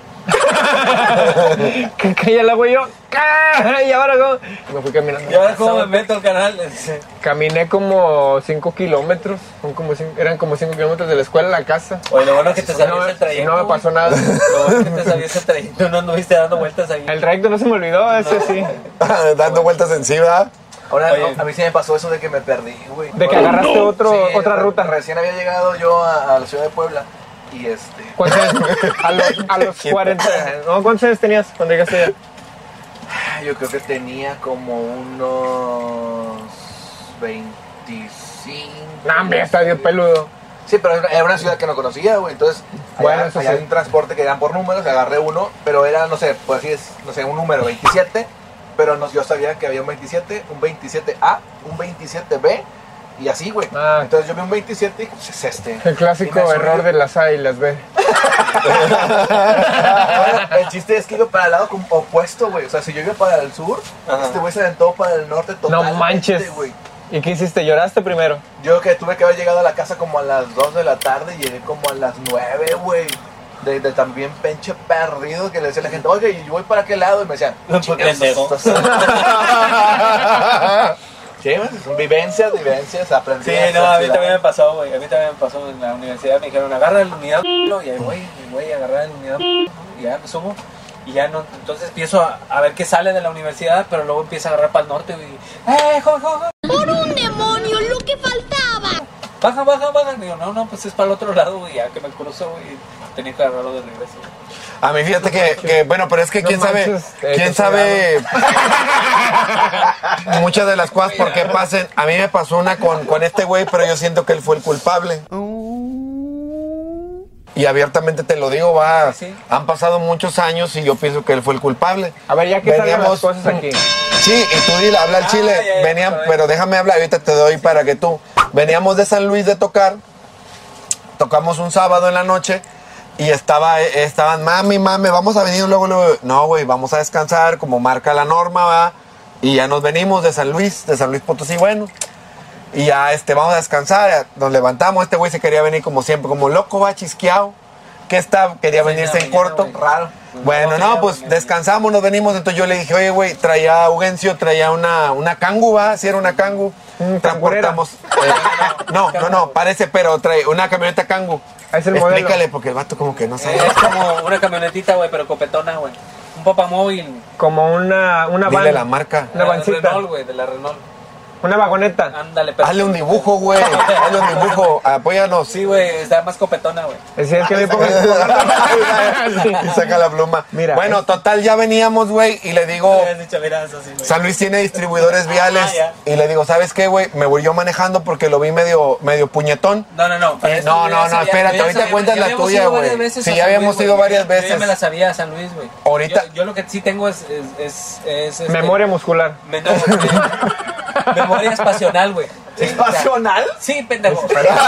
Que caía el agua y yo, ¡ah! Y ahora cómo. Me fui caminando. ¿Y ahora cómo me meto al canal? Sí. Caminé como cinco kilómetros, son como cinco- eran como cinco kilómetros de la escuela a la casa. Oye, lo bueno es que te No, sabías el trayecto. no me pasó nada. Lo bueno es que te sabías el trayecto, no anduviste dando vueltas ahí. El trayecto no se me olvidó, ese sí. Dando vueltas encima. Ahora, Oye. a mí sí me pasó eso de que me perdí, güey. De que agarraste otro, Sí, otra re- ruta. Recién había llegado yo a, a la ciudad de Puebla y este... ¿Cuántos años? A los, a los cuarenta. ¿No? ¿Cuántos años tenías cuando llegaste allá? Yo creo que tenía como unos veinticinco. No, hombre, está bien peludo. Sí, pero era una ciudad que no conocía, güey. Entonces, allá, Bueno, eso allá sí. hay un transporte que eran por números, agarré uno, pero era, no sé, pues así es, no sé, un número veintisiete, pero no, yo sabía que había un veintisiete, un veintisiete A, un veintisiete B, y así, güey. Ah. Entonces yo vi un veintisiete y pues es este. El Y clásico me subí. error de las A y las B. Ahora, el chiste es que iba para el lado como opuesto, güey. O sea, si yo iba para el sur, Ajá. este güey se aventó para el norte No totalmente, manches. güey. ¿Y qué hiciste? ¿Lloraste primero? Yo que tuve que haber llegado a la casa como a las dos de la tarde y llegué como a las nueve, güey. De, de también pinche perdido que le decía a la gente, oye, ¿y yo voy para qué lado? Y me decían, Pues, pendejo. Sí, pues, son vivencias, vivencias, aprendí. Sí, no, a mí también me pasó, güey. A mí también me pasó en la universidad. Me dijeron, agarra la unidad, y ahí voy, y voy a agarrar la unidad, y ya me subo. Y ya no, entonces empiezo a, a ver qué sale de la universidad, pero luego empiezo a agarrar para el norte, y, ¡eh, joven, joven! ¡Por un demonio, lo que faltaba! Baja, baja, baja. Digo, no, no, pues es para el otro lado, güey. Ya que me cruzo, güey, tenía que agarrarlo de regreso. A mí fíjate que, que, bueno, pero es que No quién sabe, manches, eh, quién qué sabe muchas de las cosas por qué pasen. A mí me pasó una con, con este güey, pero yo siento que él fue el culpable. Y abiertamente te lo digo, va, Sí, sí. han pasado muchos años y yo pienso que él fue el culpable. A ver, ya que salgan las Veníamos- cosas aquí. Sí, y tú dile, habla al Ah, chile. ya, ya, Venían, a ver. pero déjame hablar, ahorita te doy para que tú. Veníamos de San Luis de tocar, tocamos un sábado en la noche y estaba, eh, estaban, mami, mami, vamos a venir luego, luego. No, güey, vamos a descansar, como marca la norma, va. Y ya nos venimos de San Luis, de San Luis Potosí, bueno. Y ya, este, vamos a descansar, ya nos levantamos, este güey se quería venir como siempre, como loco, va, chisqueado. Que está, quería venirse en corto. Raro. Bueno, no, pues descansamos, nos venimos. Entonces yo le dije, oye, güey, traía Ugencio, traía una, una Kangoo, ¿va? Si era una Kangoo. Transportamos. eh, no, no, no, parece, pero trae una camioneta Kangoo. Es el modelo. Explícale, porque el vato como que no sabe. Es como una camionetita, güey, pero copetona, güey. Un papamóvil. Como una, una van. Dile la marca. Una de la vancita. Renault, güey, de la Renault. Una vagoneta. Ándale, pero. Hazle un dibujo, güey. Hazle un dibujo. Apóyanos. Sí, güey, está más copetona, güey. Es que me pongo. Y saca la pluma. Mira, bueno, es... total, ya veníamos, güey, y le digo. Dicho, mira, eso sí, San Luis tiene distribuidores viales. Ah, y le digo, ¿sabes qué, güey? Me voy yo manejando porque lo vi medio, medio puñetón. No, no, no. Eh, no, no, no, espérate, ahorita cuentas la tuya, güey. Sí, ya habíamos ido varias veces. Yo ya me la sabía a San Luis, güey. Ahorita. Yo, yo lo que sí tengo es. es, es, es memoria este, muscular. Me, no, memoria espacional, güey. Sí, ¿Espacional? O sea, sí, pendejo.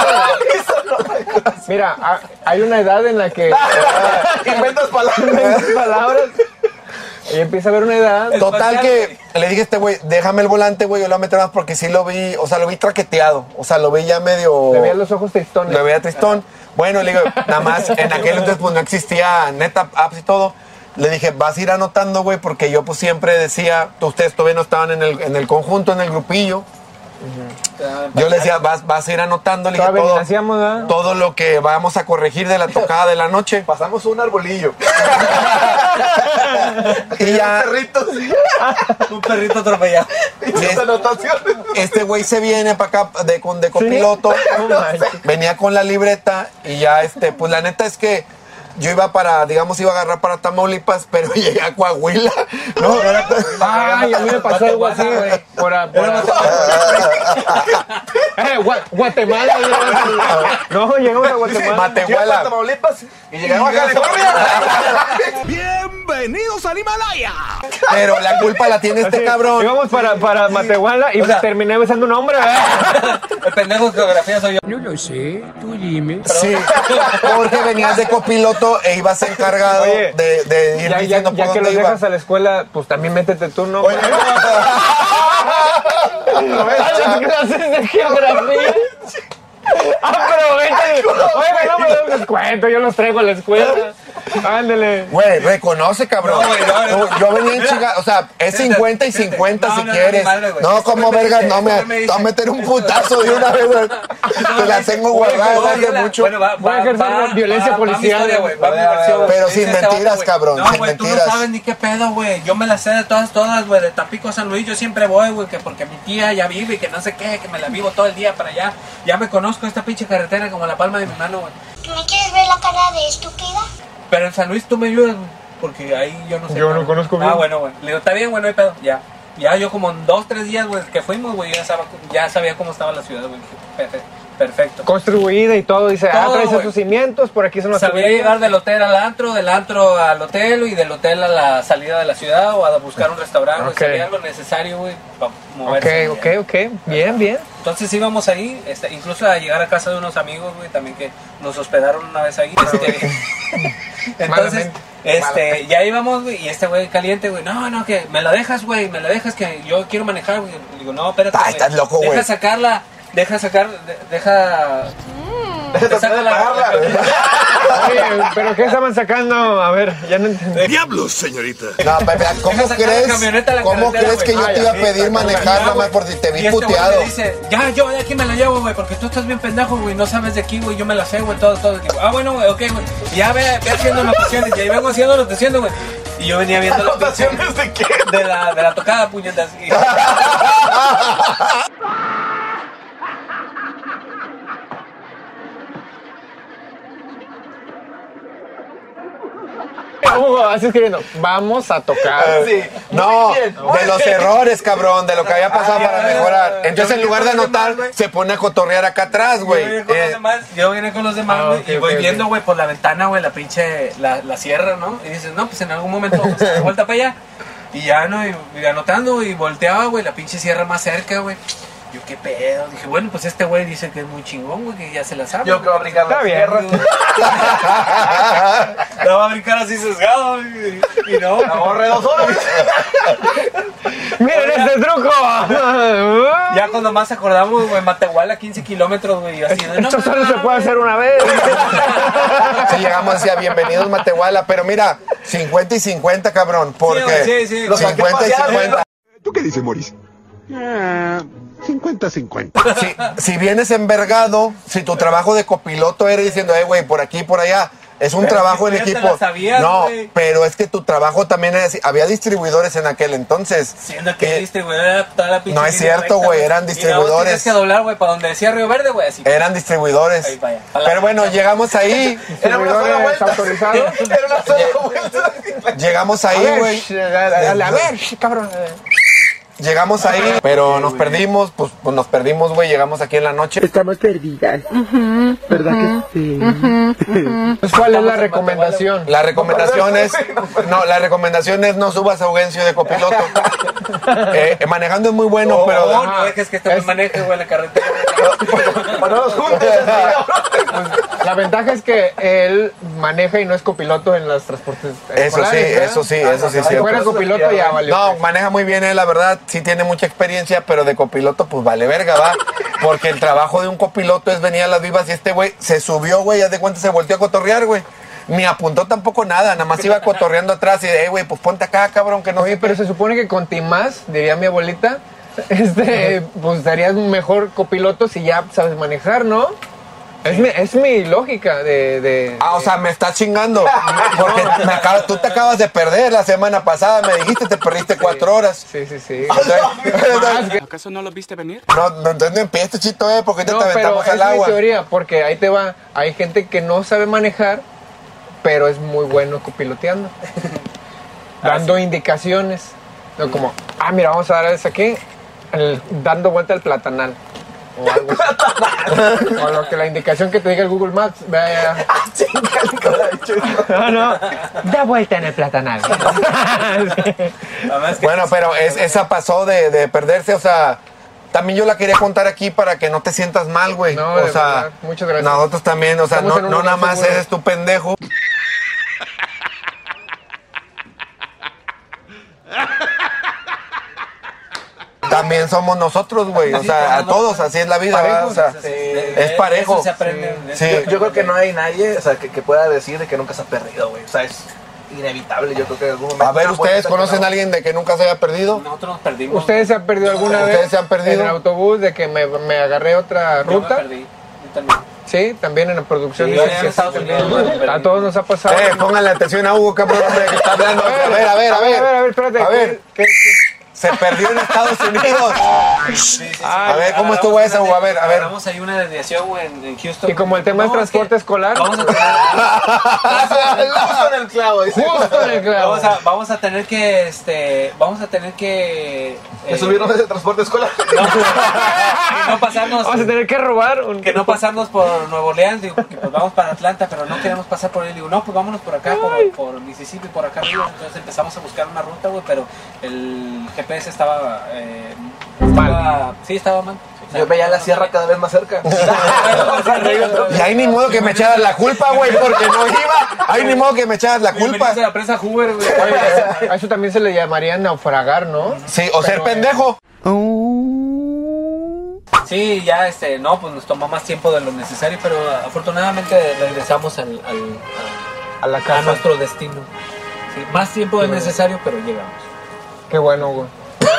Mira, a, hay una edad en la que. Inventas palabras. Inventas palabras. Y empieza a haber una edad. Total que le dije a este güey, déjame el volante, güey, yo lo voy a meter más porque sí lo vi, o sea, lo vi traqueteado. O sea, lo vi ya medio. Le veía los ojos tristones. Le veía tristón. Bueno, le digo, nada más, en aquel entonces pues no existía neta apps y todo. Le dije, vas a ir anotando, güey, porque yo pues siempre decía, ustedes todavía no estaban en el, en el conjunto, en el grupillo. Uh-huh. Yo le decía, vas, vas a ir anotando, le dije, todo, hacíamos, todo lo que vamos a corregir de la tocada de la noche. Pasamos un arbolillo. Y ya. Un perrito, sí. Un perrito atropellado. Y es, este güey se viene para acá de, de copiloto. ¿Sí? Oh, venía con la libreta y ya, este, pues la neta es que yo iba para, digamos, iba a agarrar para Tamaulipas, pero llegué a Coahuila. No, ay, a mí me pasó algo así, güey. Por, por, eh, Guatemala. No, llegamos a Guatemala. Matehuala. Tamaulipas y llegamos a California. Bienvenidos al Himalaya. Pero la culpa la tiene este así, cabrón. Llegamos para, para Matehuala y o sea, terminé besando un hombre, ¿verdad? El pendejo de geografía soy yo. No lo sé, tú dime. Sí, porque venías de copiloto e ibas encargado. Oye, de, de ir ya, diciendo ya, por ya que dónde los iba. dejas a la escuela, pues también métete tú, ¿no? Oye, a las clases de geografía. Aprovecha. Oye, no me los cuento, yo los traigo a la escuela. Ándale. Güey, reconoce, cabrón. No, güey, no, no. Yo venía en chica, o sea, es cincuenta y cincuenta no, si no, quieres. No, madre, no como vergas, no me, me va a meter un putazo de una vez. Te la tengo guardada hace mucho. Bueno, va, voy a ejercer va, violencia va, policial. Va, va, va, va, versión, pero sin mentiras, vato, cabrón. No, güey, tú no sabes ni qué pedo, güey. Yo me la sé de todas, todas, güey. De Tampico a San Luis, yo siempre voy, güey. Que porque mi tía ya vive y que no sé qué, que me la vivo todo el día para allá. Ya me conozco esta pinche carretera como la palma de mi mano, güey. ¿Me quieres ver la cara de estúpida? Pero en San Luis tú me ayudas, güey. Porque ahí yo no sé. Yo no conozco bien. Ah, bueno, güey. Le digo, está bien, güey, no hay pedo. Ya. Ya yo como en dos, tres días, güey, que fuimos, güey, ya, ya sabía cómo estaba la ciudad, güey. Perfecto. Perfecto. Construida y todo, dice, todo, ah, traes esos cimientos, por aquí son las sabía tuberías. Llegar del hotel al antro, del antro al hotel y del hotel a la salida de la ciudad o a buscar un restaurante, okay. Sabía algo necesario, güey, para moverse. Ok, ok, ok, bien, bien. Entonces íbamos ahí, este, incluso a llegar a casa de unos amigos, güey, también que nos hospedaron una vez ahí. Este, entonces, este, ya íbamos, güey, y este güey caliente, güey, no, no, que me la dejas, güey, me la dejas que yo quiero manejar, güey. Digo, no, espérate, ah, estás loco, güey. Deja sacarla. Deja sacar, de, deja... Mm. Deja sacar la... Oye, ¿pero qué estaban sacando? A ver, ya no entendí. ¡Diablos, señorita! No, pero ¿cómo crees, ¿cómo crees que yo te iba a pedir manejar nada más por si te vi este puteado? Me dice, ya, yo de aquí me la llevo, güey, porque tú estás bien pendejo, güey, no sabes de aquí, güey, yo me la sé, güey, todo, todo. Digo, ah, bueno, güey, ok, güey. Y ya ve, ve haciendo anotaciones, y ahí vengo haciendo anotaciones, güey. Y yo venía viendo las anotaciones de qué? De la, de la tocada, puñetas. Uh, así escribiendo, vamos a tocar. Sí. No, bien, de los bien. errores, cabrón, de lo que había pasado ah, para mejorar. Entonces, en lugar de anotar, demás, se pone a cotorrear acá atrás, güey. Yo vine con los demás, güey, ah, okay, y voy okay, viendo, güey, okay. por la ventana, güey, la pinche, la, la sierra, ¿no? Y dices, no, pues en algún momento vamos a dar vuelta para allá. Y ya, ¿no? Y, y anotando, y volteaba, güey, la pinche sierra más cerca, güey. Yo, ¿qué pedo? Dije, bueno, pues este güey dice que es muy chingón, güey, que ya se la sabe. Yo que voy a brincar la sierra. La va a brincar así sesgado, y, y no. La borré dos horas. ¡Miren este truco! Ya cuando más acordamos, güey, Matehuala, quince kilómetros, güey, así de, Esto no, solo no, se no, puede no, hacer una vez. Sí, llegamos hacia bienvenidos Matehuala, pero mira, cincuenta y cincuenta, cabrón, porque sí, sí, sí, los cincuenta y cincuenta. ¿Tú qué dices, Maurice? Ah, cincuenta cincuenta. Si, si vienes envergado, si tu trabajo de copiloto era diciendo, eh, güey, por aquí, por allá, Es un Pero trabajo es que en tú ya te equipo. la sabías, no, güey. pero es que tu trabajo también era así. Había distribuidores en aquel entonces. Siendo que Eh, el distribuidor era toda la pinche no es línea cierto, recta, güey, eran Y luego distribuidores. tienes que doblar, güey, para donde decía Río Verde, güey, así. Eran distribuidores. Ahí, vaya. A la Pero bueno, derecha. llegamos ahí. Era una sola ¿Distribuidores vuelta. autorizados? Era una sola vuelta. Llegamos A ahí, ver, güey. sh- dale, dale, a ver, sh- cabrón. Llegamos ahí, pero nos perdimos, pues, pues nos perdimos, güey. Llegamos aquí en la noche. Estamos perdidas. ¿Verdad que sí? Pues, ¿cuál es la recomendación? La recomendación es, no, la recomendación es no subas a Augencio de copiloto. Eh, eh, manejando es muy bueno, No, pero no, no dejes que este me maneje, güey, la carretera. O no los juntes. La ventaja es que él maneja y no es copiloto en los transportes eso sí, escolares, ¿verdad? eso sí, eso sí, Si sí. fuera copiloto ya valió. No, maneja muy bien él, la verdad, sí tiene mucha experiencia, pero de copiloto pues vale verga, va. Porque el trabajo de un copiloto es venir a las vivas y este güey se subió, güey, haz de cuenta, se volteó a cotorrear, güey. Ni apuntó tampoco nada, nada más iba cotorreando atrás y de, eh, güey, pues ponte acá, cabrón, que no Oye, sé pero qué". se supone que con Timás, diría mi abuelita, este, pues darías un mejor copiloto si ya sabes manejar, ¿no? Es, mi, es mi lógica de... de Ah, o sea, me estás chingando. Porque me acaba- tú te acabas de perder la semana pasada, me dijiste, te perdiste cuatro horas. Sí, sí, sí. Entonces, ¿Acaso no lo viste venir? no, no, entonces no empieces, chito, eh, porque te, No, te pero aventamos es al mi agua. teoría, porque ahí te va. Hay gente que no sabe manejar, pero es muy bueno copiloteando. dando indicaciones. No, como, ah, mira, vamos a dar eso aquí, el- dando vuelta al platanal. O algo así. O lo que la indicación que te diga el Google Maps, vea. No, no, da vuelta en el platanal. Bueno, pero es- esa pasó de, de perderse, o sea, también yo la quería contar aquí para que no te sientas mal, güey. No, o de sea, verdad, muchas gracias. nosotros también, o sea, Estamos no, en un no lugar nada más seguro. eres tu pendejo. También somos nosotros, güey. O sea, a todos, así es la vida, ¿verdad? O sea, es parejo. Eso se aprende. Sí. Yo, yo creo que no hay nadie, o sea, que, que pueda decir de que nunca se ha perdido, güey. O sea, es inevitable. Yo creo que en algún momento. A ver, una ¿ustedes vuelta conocen que no- a alguien de que nunca se haya perdido? Nosotros nos perdimos. ¿Ustedes se han perdido alguna vez? ¿Ustedes se han perdido? En el autobús, de que me, me agarré otra Yo me ruta. perdí. Yo también. Sí, también en la producción. Sí, dicen allá en que Estados sí. Unidos, me perdí. A todos nos ha pasado. Eh, pónganle atención a Hugo, cabrón, hombre, que está hablando. A ver, a ver, a ver. A ver, a ver, espérate. A ver, ¿qué- qué- se perdió en Estados Unidos. Ah, A ver, ¿cómo estuvo esa, Hugo? A ver, a ver. Agarramos ahí una desviación, güey, en, en Houston. Y como el tema es No, transporte es que escolar, Vamos a tener, Justo en el clavo, dice. justo en el clavo. vamos a, vamos a tener que, este, vamos a tener que... Que eh, subirnos ese transporte escolar. No, que no pasarnos... Vamos a tener que robar un... Que no pasarnos por Nuevo Orleans, digo, porque pues vamos para Atlanta, pero no queremos pasar por él. Digo, no, pues vámonos por acá, por, por Mississippi, por acá arriba. Entonces empezamos a buscar una ruta, güey, pero el G P S estaba... Eh, estaba sí, estaba mal. Yo veía la sierra cada vez más cerca. Y ahí ni modo que me echaras la culpa, güey, porque no iba. Ahí ni modo que me echaras la culpa. Bienvenidos a la presa Hoover, güey. A eso también se le llamaría naufragar, ¿no? Sí, o ser Pero, pendejo. Sí, ya, este, no, pues nos tomó más tiempo de lo necesario, pero afortunadamente regresamos al, al- A la a, a casa. nuestro destino. Sí, más tiempo del necesario, pero llegamos. Qué bueno, güey.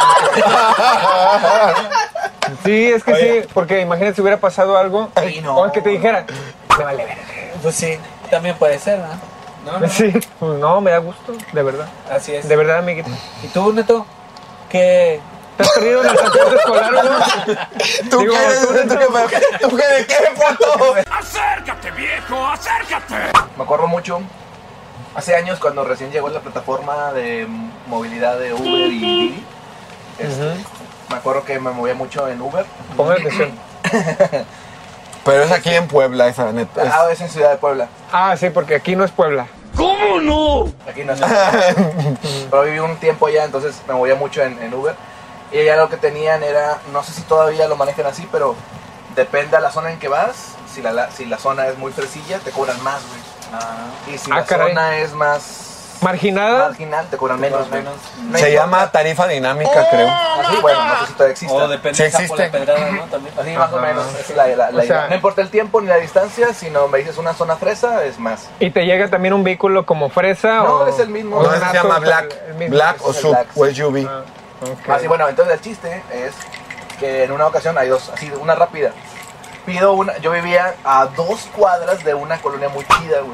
Sí, es que sí, porque imagínate si hubiera pasado algo. Sí, no. O que te dijera, me vale ver. Pues sí, también puede ser, ¿no? No, no. Sí, pues no, me da gusto, de verdad. Así es. De verdad, amiguito. ¿Y tú, Neto? ¿Qué? ¿Te has perdido en el transporte escolar, güey? ¿Tú Digo, qué eres? tú, ¿Tú qué, me- ¿Tú qué de qué, puto? ¡Acércate, viejo! ¡Acércate! Me acuerdo mucho hace años cuando recién llegó la plataforma de movilidad de Uber y Didi. Este, Me acuerdo que me movía mucho en Uber. Pongan atención. Pero es aquí en Puebla, esa neta. Ah, es en Ciudad de Puebla. Ah, sí, porque aquí no es Puebla. ¿Cómo no? Aquí no es. Pero viví un tiempo allá, entonces me movía mucho en, en Uber. Y allá lo que tenían era, no sé si todavía lo manejan así, pero depende a la zona en que vas. Si la, la- si la zona es muy fresilla, te cobran más, güey. Y si Ah, la caray. zona es más ¿Marginada? marginal, te cobran menos, güey. menos. No Se importa. llama tarifa dinámica, creo. Así, bueno, no sé si todavía existe. O depende Sí de Sapo existe. la pedrada, ¿no? También. Así más o Ajá. menos, es la, la- la O sea- idea. No importa el tiempo ni la distancia, sino me dices una zona fresa, es más. ¿Y te llega también un vehículo como fresa? No, o, es el mismo. o No, un ese se auto, llama el Black. mismo? Black o es el Sub Black, o sí. S U V. Ah, ok. Así, bueno, entonces el chiste es que en una ocasión hay dos, así, una rápida. Pido una, yo vivía a dos cuadras de una colonia muy chida, güey.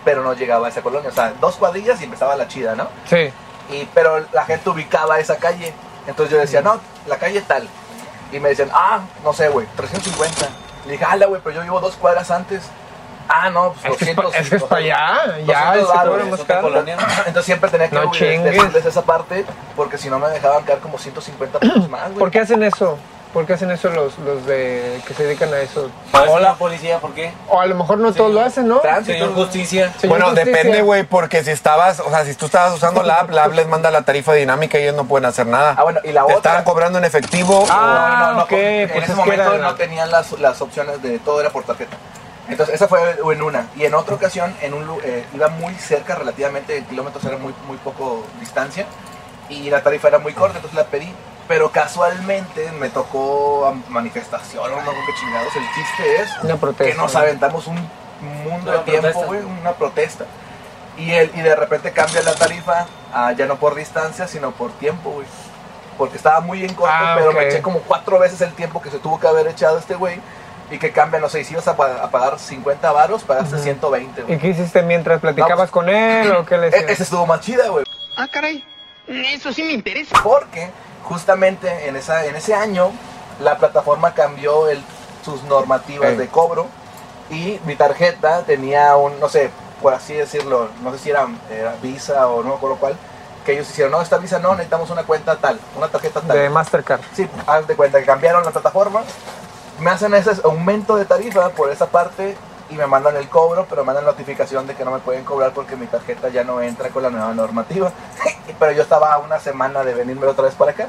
pero no llegaba a esa colonia. O sea, dos cuadrillas y empezaba la chida, ¿no? Sí. Y, pero la gente ubicaba esa calle. Entonces yo decía, no, la calle tal. Y me decían, ah, no sé, güey, trescientos cincuenta. Le dije, ala, güey, pero yo vivo dos cuadras antes. Ah, no, pues doscientos. Es que es para allá, ya, es colonia. Entonces siempre tenía que no decirles esa parte, porque si no me dejaban quedar como ciento cincuenta pesos más, güey. ¿Por qué hacen eso? ¿Por qué hacen eso los, los de que se dedican a eso? Hola, policía, ¿por qué? O a lo mejor no todos lo hacen, ¿no? Señor Justicia. Señor bueno, justicia. Depende, güey, porque si estabas, o sea, si tú estabas usando la app, la app les manda la tarifa dinámica y ellos no pueden hacer nada. Ah, bueno, y la Te otra. estaban cobrando en efectivo. Ah, no, no, no. ok. En pues ese es momento que era... no tenían las, las opciones de todo, era por tarjeta. Entonces, esa fue en una. Y en otra ocasión, en un, eh, iba muy cerca, relativamente, en kilómetros era muy, muy poco distancia. Y la tarifa era muy corta, entonces la pedí. Pero casualmente me tocó manifestación, no sé qué chingados. El chiste es una protesta, que nos aventamos un mundo de tiempo, güey, una protesta. Y, el, y de repente cambia la tarifa a ya no por distancia, sino por tiempo, güey. Porque estaba muy en corto, ah, pero okay. me eché como cuatro veces el tiempo que se tuvo que haber echado este güey. Y que cambia, no sé, si ibas a, a pagar cincuenta varos, pagaste uh-huh. ciento veinte, güey. ¿Y qué hiciste mientras platicabas no, pues, con él o qué le decías? Ese estuvo más chida, güey. Ah, caray, eso sí me interesa. Porque justamente en, esa, en ese año la plataforma cambió el, sus normativas hey. de cobro y mi tarjeta tenía un, no sé, por así decirlo, no sé si era, era Visa o no me acuerdo cuál, que ellos hicieron, no, esta Visa no, necesitamos una cuenta tal, una tarjeta tal. De Mastercard. Sí, haz de cuenta que cambiaron la plataforma, me hacen ese aumento de tarifa por esa parte y me mandan el cobro, pero me mandan notificación de que no me pueden cobrar porque mi tarjeta ya no entra con la nueva normativa. Pero yo estaba a una semana de venirme otra vez para acá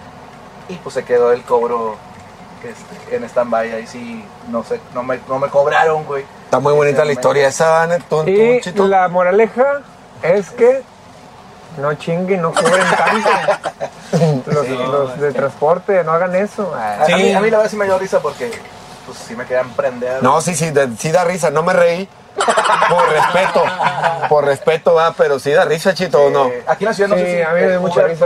y pues se quedó el cobro este, en stand-by. Ahí sí, no sé, no me, no me cobraron, güey. Está muy bonita la momento. historia esa, Neto. Y la moraleja es que no chinguen, no cobren tanto. los, sí, los de transporte, no hagan eso. Sí. A, mí, a mí la verdad sí me dio risa porque pues sí me querían prender. No, sí, sí, de, sí da risa, no me reí. Por respeto, por respeto va, pero sí da risa, Chito, ¿o no? Aquí en la ciudad no sí, sé si... a mí me da mucha risa.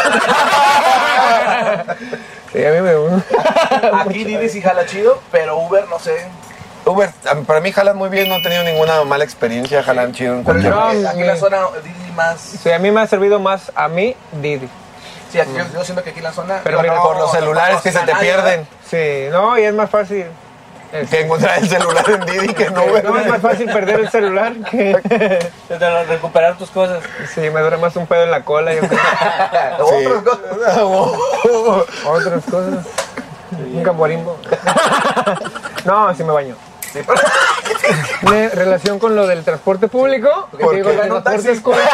Sí, a mí me da Aquí Didi sí jala chido, pero Uber no sé. Uber, para mí jalan muy bien, no he tenido ninguna mala experiencia, jalan chido en cualquier lugar. No, aquí en la zona Didi más... Sí, a mí me ha servido más, a mí, Didi. Sí, aquí, mm. yo, yo siento que aquí en la zona... Pero mira, no, por los celulares no, que se te nadie, pierden. ¿verdad? Sí, no, y es más fácil... Que encontrar el celular en Didi que no, güey. No, es más fácil perder el celular que recuperar tus cosas. Sí, me dura más un pedo en la cola. Yo creo. Sí. Otras cosas. Otras cosas. Un gamborimbo. No, sí me baño. Sí, pero... ¿Tiene relación con lo del transporte público? Porque digo, el no transporte escolar.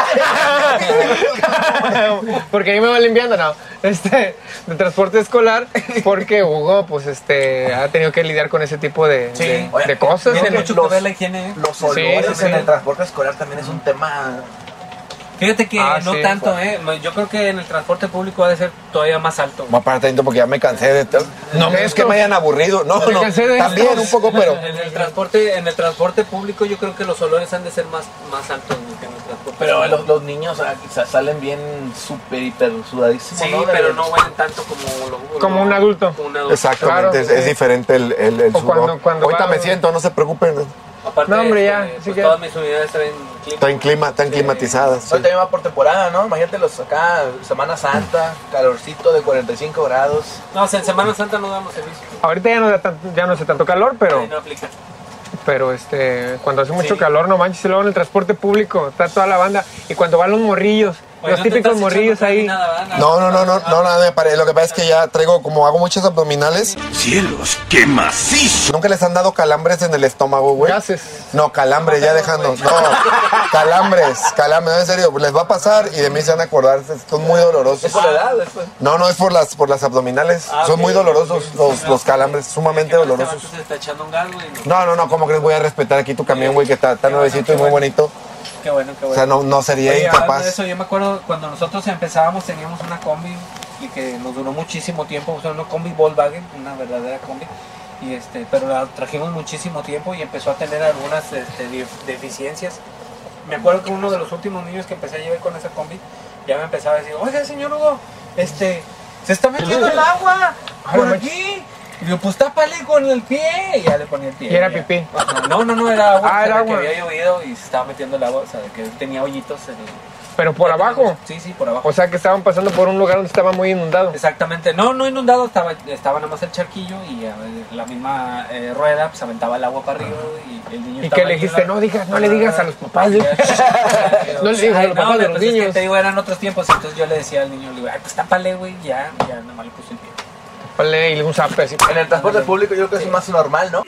Porque ahí me va limpiando, no. Este, de transporte escolar, porque Hugo, pues, este, ha tenido que lidiar con ese tipo de, sí. de, Oye, de cosas. Tiene mucho que ver la higiene. Los olores sí, sí, sí. en el transporte escolar también es un tema... Fíjate que ah, no sí, tanto, bueno. ¿eh? Yo creo que en el transporte público ha de ser todavía más alto. Más para tanto porque ya me cansé de esto. No es que me hayan aburrido, no, no. También estos. un poco, pero. En el transporte, en el transporte público yo creo que los olores han de ser más, más altos que en el transporte. Pero los, los niños o sea, salen bien súper hiper sudadísimos. Sí, ¿no? pero no huelen tanto como lo, como, lo, un adulto. como un adulto. Exactamente, claro, es, sí. es diferente el, el, el sudor. Cuando, cuando Ahorita va, me siento, no se preocupen. Aparte, no, hombre, ya. Este, sí pues que... todas mis unidades están en clima. Están, clima, están sí. climatizadas. Sí. Ahorita va por temporada, ¿no? Imagínate los acá, Semana Santa, calorcito de cuarenta y cinco grados. No, o sea, en Semana Santa no damos servicio. Ahorita ya no, da tan, ya no hace tanto calor, pero... Sí, no aplica. Pero este, cuando hace mucho sí. calor, no manches, y luego en el transporte público está toda la banda. Y cuando van los morrillos, Oye, los no típicos morrillos ahí. Nada, nada, no, no, no, no, no, nada me parece. Lo que pasa es que ya traigo, como hago muchos abdominales. ¡Cielos, qué macizo! ¿Nunca les han dado calambres en el estómago, güey? Gases. No, calambres, ya dejando. No, calambres, calambres, no, en serio, les va a pasar y de mí se van a acordar, son muy dolorosos. ¿Es por la edad después? No, no, es por las, por las abdominales. Ah, son okay, muy dolorosos okay, los, okay. los calambres, sumamente dolorosos. Se está echando un gas, güey, no, no, no, ¿cómo crees? Voy a respetar aquí tu camión, güey, que está tan nuevecito y muy bonito. Qué bueno, qué bueno. O sea, no, no sería Oye, incapaz. De eso, yo me acuerdo cuando nosotros empezábamos, teníamos una combi y que nos duró muchísimo tiempo, o sea, una combi Volkswagen, una verdadera combi, y este, pero la trajimos muchísimo tiempo y empezó a tener algunas este, deficiencias. Me acuerdo que uno de los últimos niños que empecé a llevar con esa combi, ya me empezaba a decir, oiga, señor Hugo, este, se está metiendo el agua por aquí. Y digo, pues tápale con el pie. Y ya le ponía el pie. Y era ya. pipí. Ajá. No, no, no, era agua. Ah, era que agua. había llovido y se estaba metiendo el agua. O sea, de que tenía hoyitos. En el... Pero por abajo. Sí, sí, por abajo. O sea que estaban pasando por un lugar donde estaba muy inundado. Exactamente. No, no inundado, estaba, estaba nada más el charquillo y a ver, la misma eh, rueda pues aventaba el agua para arriba y el niño ¿Y estaba qué le ahí dijiste? en la- No digas, no le digas a los papás. ¿eh? No le digas a Ay, los no, papás de pues los es que niños. te digo, eran otros tiempos, entonces yo le decía al niño, le digo, ay, pues tápale, güey, ya, ya, nada más le puse el pie. Vale, y un zape así. En el transporte público yo creo que es más normal, ¿no?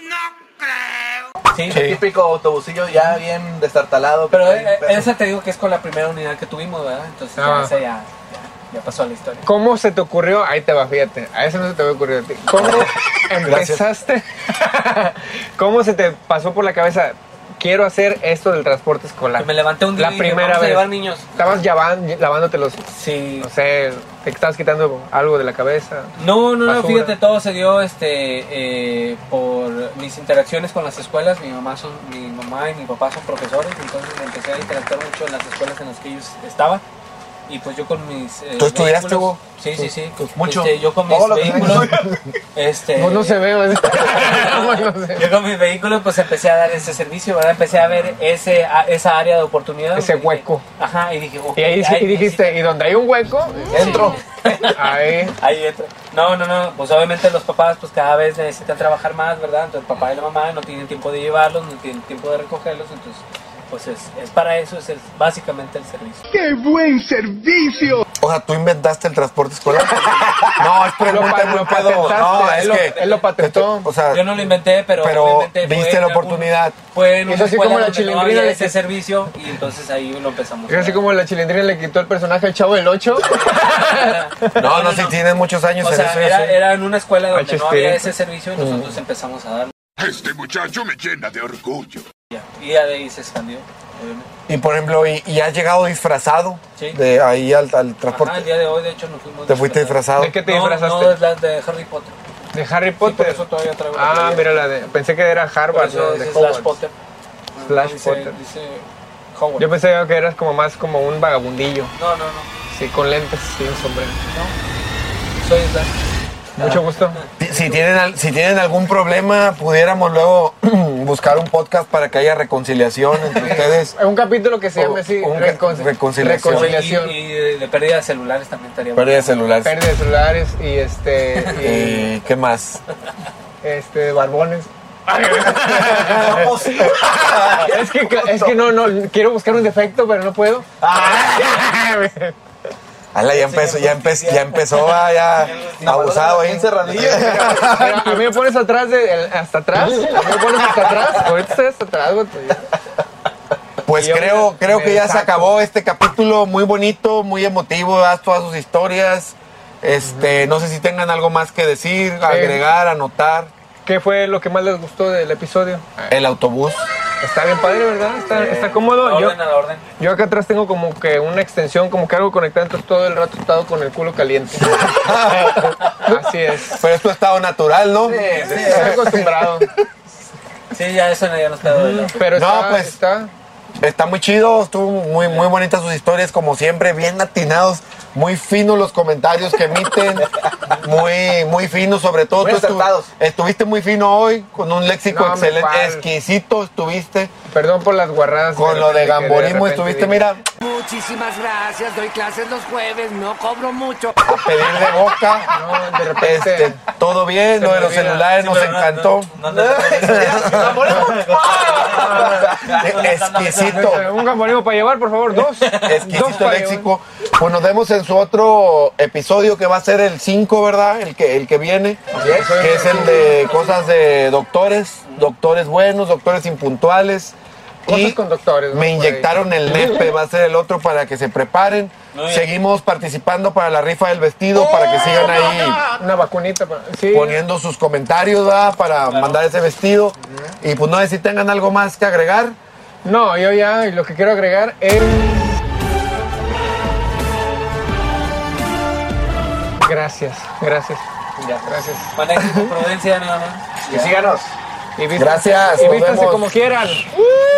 Sí, El típico autobusillo ya bien destartalado. pero ahí, eh, pero- esa te digo que es con la primera unidad que tuvimos, ¿verdad? Entonces Ah. ya, esa ya, ya, ya pasó a la historia. ¿Cómo se te ocurrió? Ahí te va, fíjate. A eso no se te va a ocurrir a ti. ¿Cómo empezaste? ¿Cómo se te pasó por la cabeza? Quiero hacer esto del transporte escolar. Que me levanté un día La y dije, primera vamos a vez. llevar niños. Estabas llavan- lavándote los. Sí. No sé, te estabas quitando algo de la cabeza. No, no, no, basura. fíjate, todo se dio este eh, por mis interacciones con las escuelas. Mi mamá son, mi mamá y mi papá son profesores, entonces empecé a interactuar mucho en las escuelas en las que ellos estaban. Y pues yo con mis eh, ¿Tú estudiaste, vehículos- Hugo? Sí, sí, sí. Mucho. Este, yo con mis Todo lo que vehículos, este, No, no se ve. ¿verdad? No sé. yo con mis vehículos pues empecé a dar ese servicio, ¿verdad? Empecé a ver ese, a- esa área de oportunidad. Ese Dije, hueco. Ajá, y dije, ok, Y ahí sí- ahí y dijiste, ¿y donde hay un hueco? entro. Ahí. Ahí entra. No, no, no. Pues obviamente los papás pues cada vez necesitan trabajar más, ¿verdad? Entonces el papá y la mamá no tienen tiempo de llevarlos, no tienen tiempo de recogerlos, entonces pues es, es para eso, es el- básicamente el servicio. ¡Qué buen servicio! O sea, ¿tú inventaste el transporte escolar? No, es pregunta, Lo pa- no lo puedo. patentaste, No, es él lo- que... él lo patentó. O sea, Yo no lo inventé, pero, pero obviamente fue viste en la algún- oportunidad. Fue en Y es una así escuela como la donde no chilindrina había le ese que- servicio y entonces ahí lo empezamos. Es así a- como la chilindrina le quitó el personaje al Chavo del ocho. No, no, si tienes muchos años O en sea, eso. era, sí. era en una escuela donde H. no había Spirit. ese servicio y nosotros empezamos a darlo. Este muchacho me llena de orgullo. Ya. Y ya de ahí se expandió, obviamente. Y por ejemplo, ¿y, y has llegado disfrazado Sí. de ahí al, al transporte? Ajá, el día de hoy de hecho nos fuimos. ¿Te fuiste disfrazado? ¿De qué te no, disfrazaste? No, es la de Harry Potter. De Harry Sí, por Potter. eso todavía traigo la Ah, playera. mira la de. Pensé que era Por Harvard, eso no, dice de Slash Hogwarts. Potter. Slash dice, Potter. Dice Hogwarts. Yo pensé que eras como más como un vagabundillo. No, no, no. Sí, con lentes y un sombrero. Soy Slash. Mucho gusto. Si- Si tienen, al- si tienen algún problema, pudiéramos luego buscar un podcast para que haya reconciliación entre ustedes. Un capítulo que se llame O- así. un recon- reconciliación. reconciliación. Y, y de, de pérdida de celulares también estaría bueno. Pérdida de celulares. Pérdida de celulares y este. ¿Y qué más? Y, este, barbones. es que, es que no, no, quiero buscar un defecto, pero no puedo. Ala, ya empezó, ya empezó, ya empezó a, ya abusado ahí. Pero a mí me pones atrás, de, el- hasta atrás. A mí me pones hasta atrás. Ahorita estoy hasta atrás, güey. Pues Y yo creo, me- creo me que ya se saco. acabó este capítulo muy bonito, muy emotivo, das todas sus historias. Este, no sé si tengan algo más que decir, agregar, anotar. ¿Qué fue lo que más les gustó del episodio? El autobús. Está bien padre, ¿verdad? Está, Sí. está cómodo. La Yo, orden a la orden. yo acá atrás tengo como que una extensión, como que algo conectado, entonces todo el rato he estado con el culo caliente. Así es. Pero es tu estado natural, ¿no? Estoy acostumbrado. Sí, ya eso ya nos quedó de lado. Pero No, está, pues, está. Está muy chido, estuvo muy, muy bonitas sus historias, como siempre, bien atinados, muy finos los comentarios que emiten, muy, muy finos, sobre todo. Muy Tú estu- acertados. estuviste muy fino hoy, con un léxico No, me excelente, pal. exquisito estuviste, Perdón por las guarradas. con lo de repente que gamborismo repente estuviste, digo. mira, Muchísimas gracias, doy clases los jueves, no cobro mucho. a pedir de boca, No, de repente. este, todo bien, lo de los olvida. celulares Sí, nos pero no, encantó, no, no, no, exquisito. Un gamborismo para llevar, por favor, dos. Dos Exquisito para léxico. Pues nos vemos en su otro episodio que va a ser el cinco, ¿verdad? El que, el que viene. Que es el de cosas de doctores, doctores buenos, doctores impuntuales. Cosas Y con doctores, ¿no? me Por ahí. inyectaron el nepe, va a ser el otro para que se preparen. Muy bien. Seguimos participando para la rifa del vestido, para que sigan ahí Una vacunita. Para... Sí. poniendo sus comentarios, ¿verdad? Para mandar ese vestido. Y pues no sé si tengan algo más que agregar. No, yo ya, y lo que quiero agregar es. Gracias, gracias. Ya. Gracias. Manejen con prudencia nada más. Y síganos. Y vístanse- Gracias, Y nos vístanse vemos. como quieran. Uh.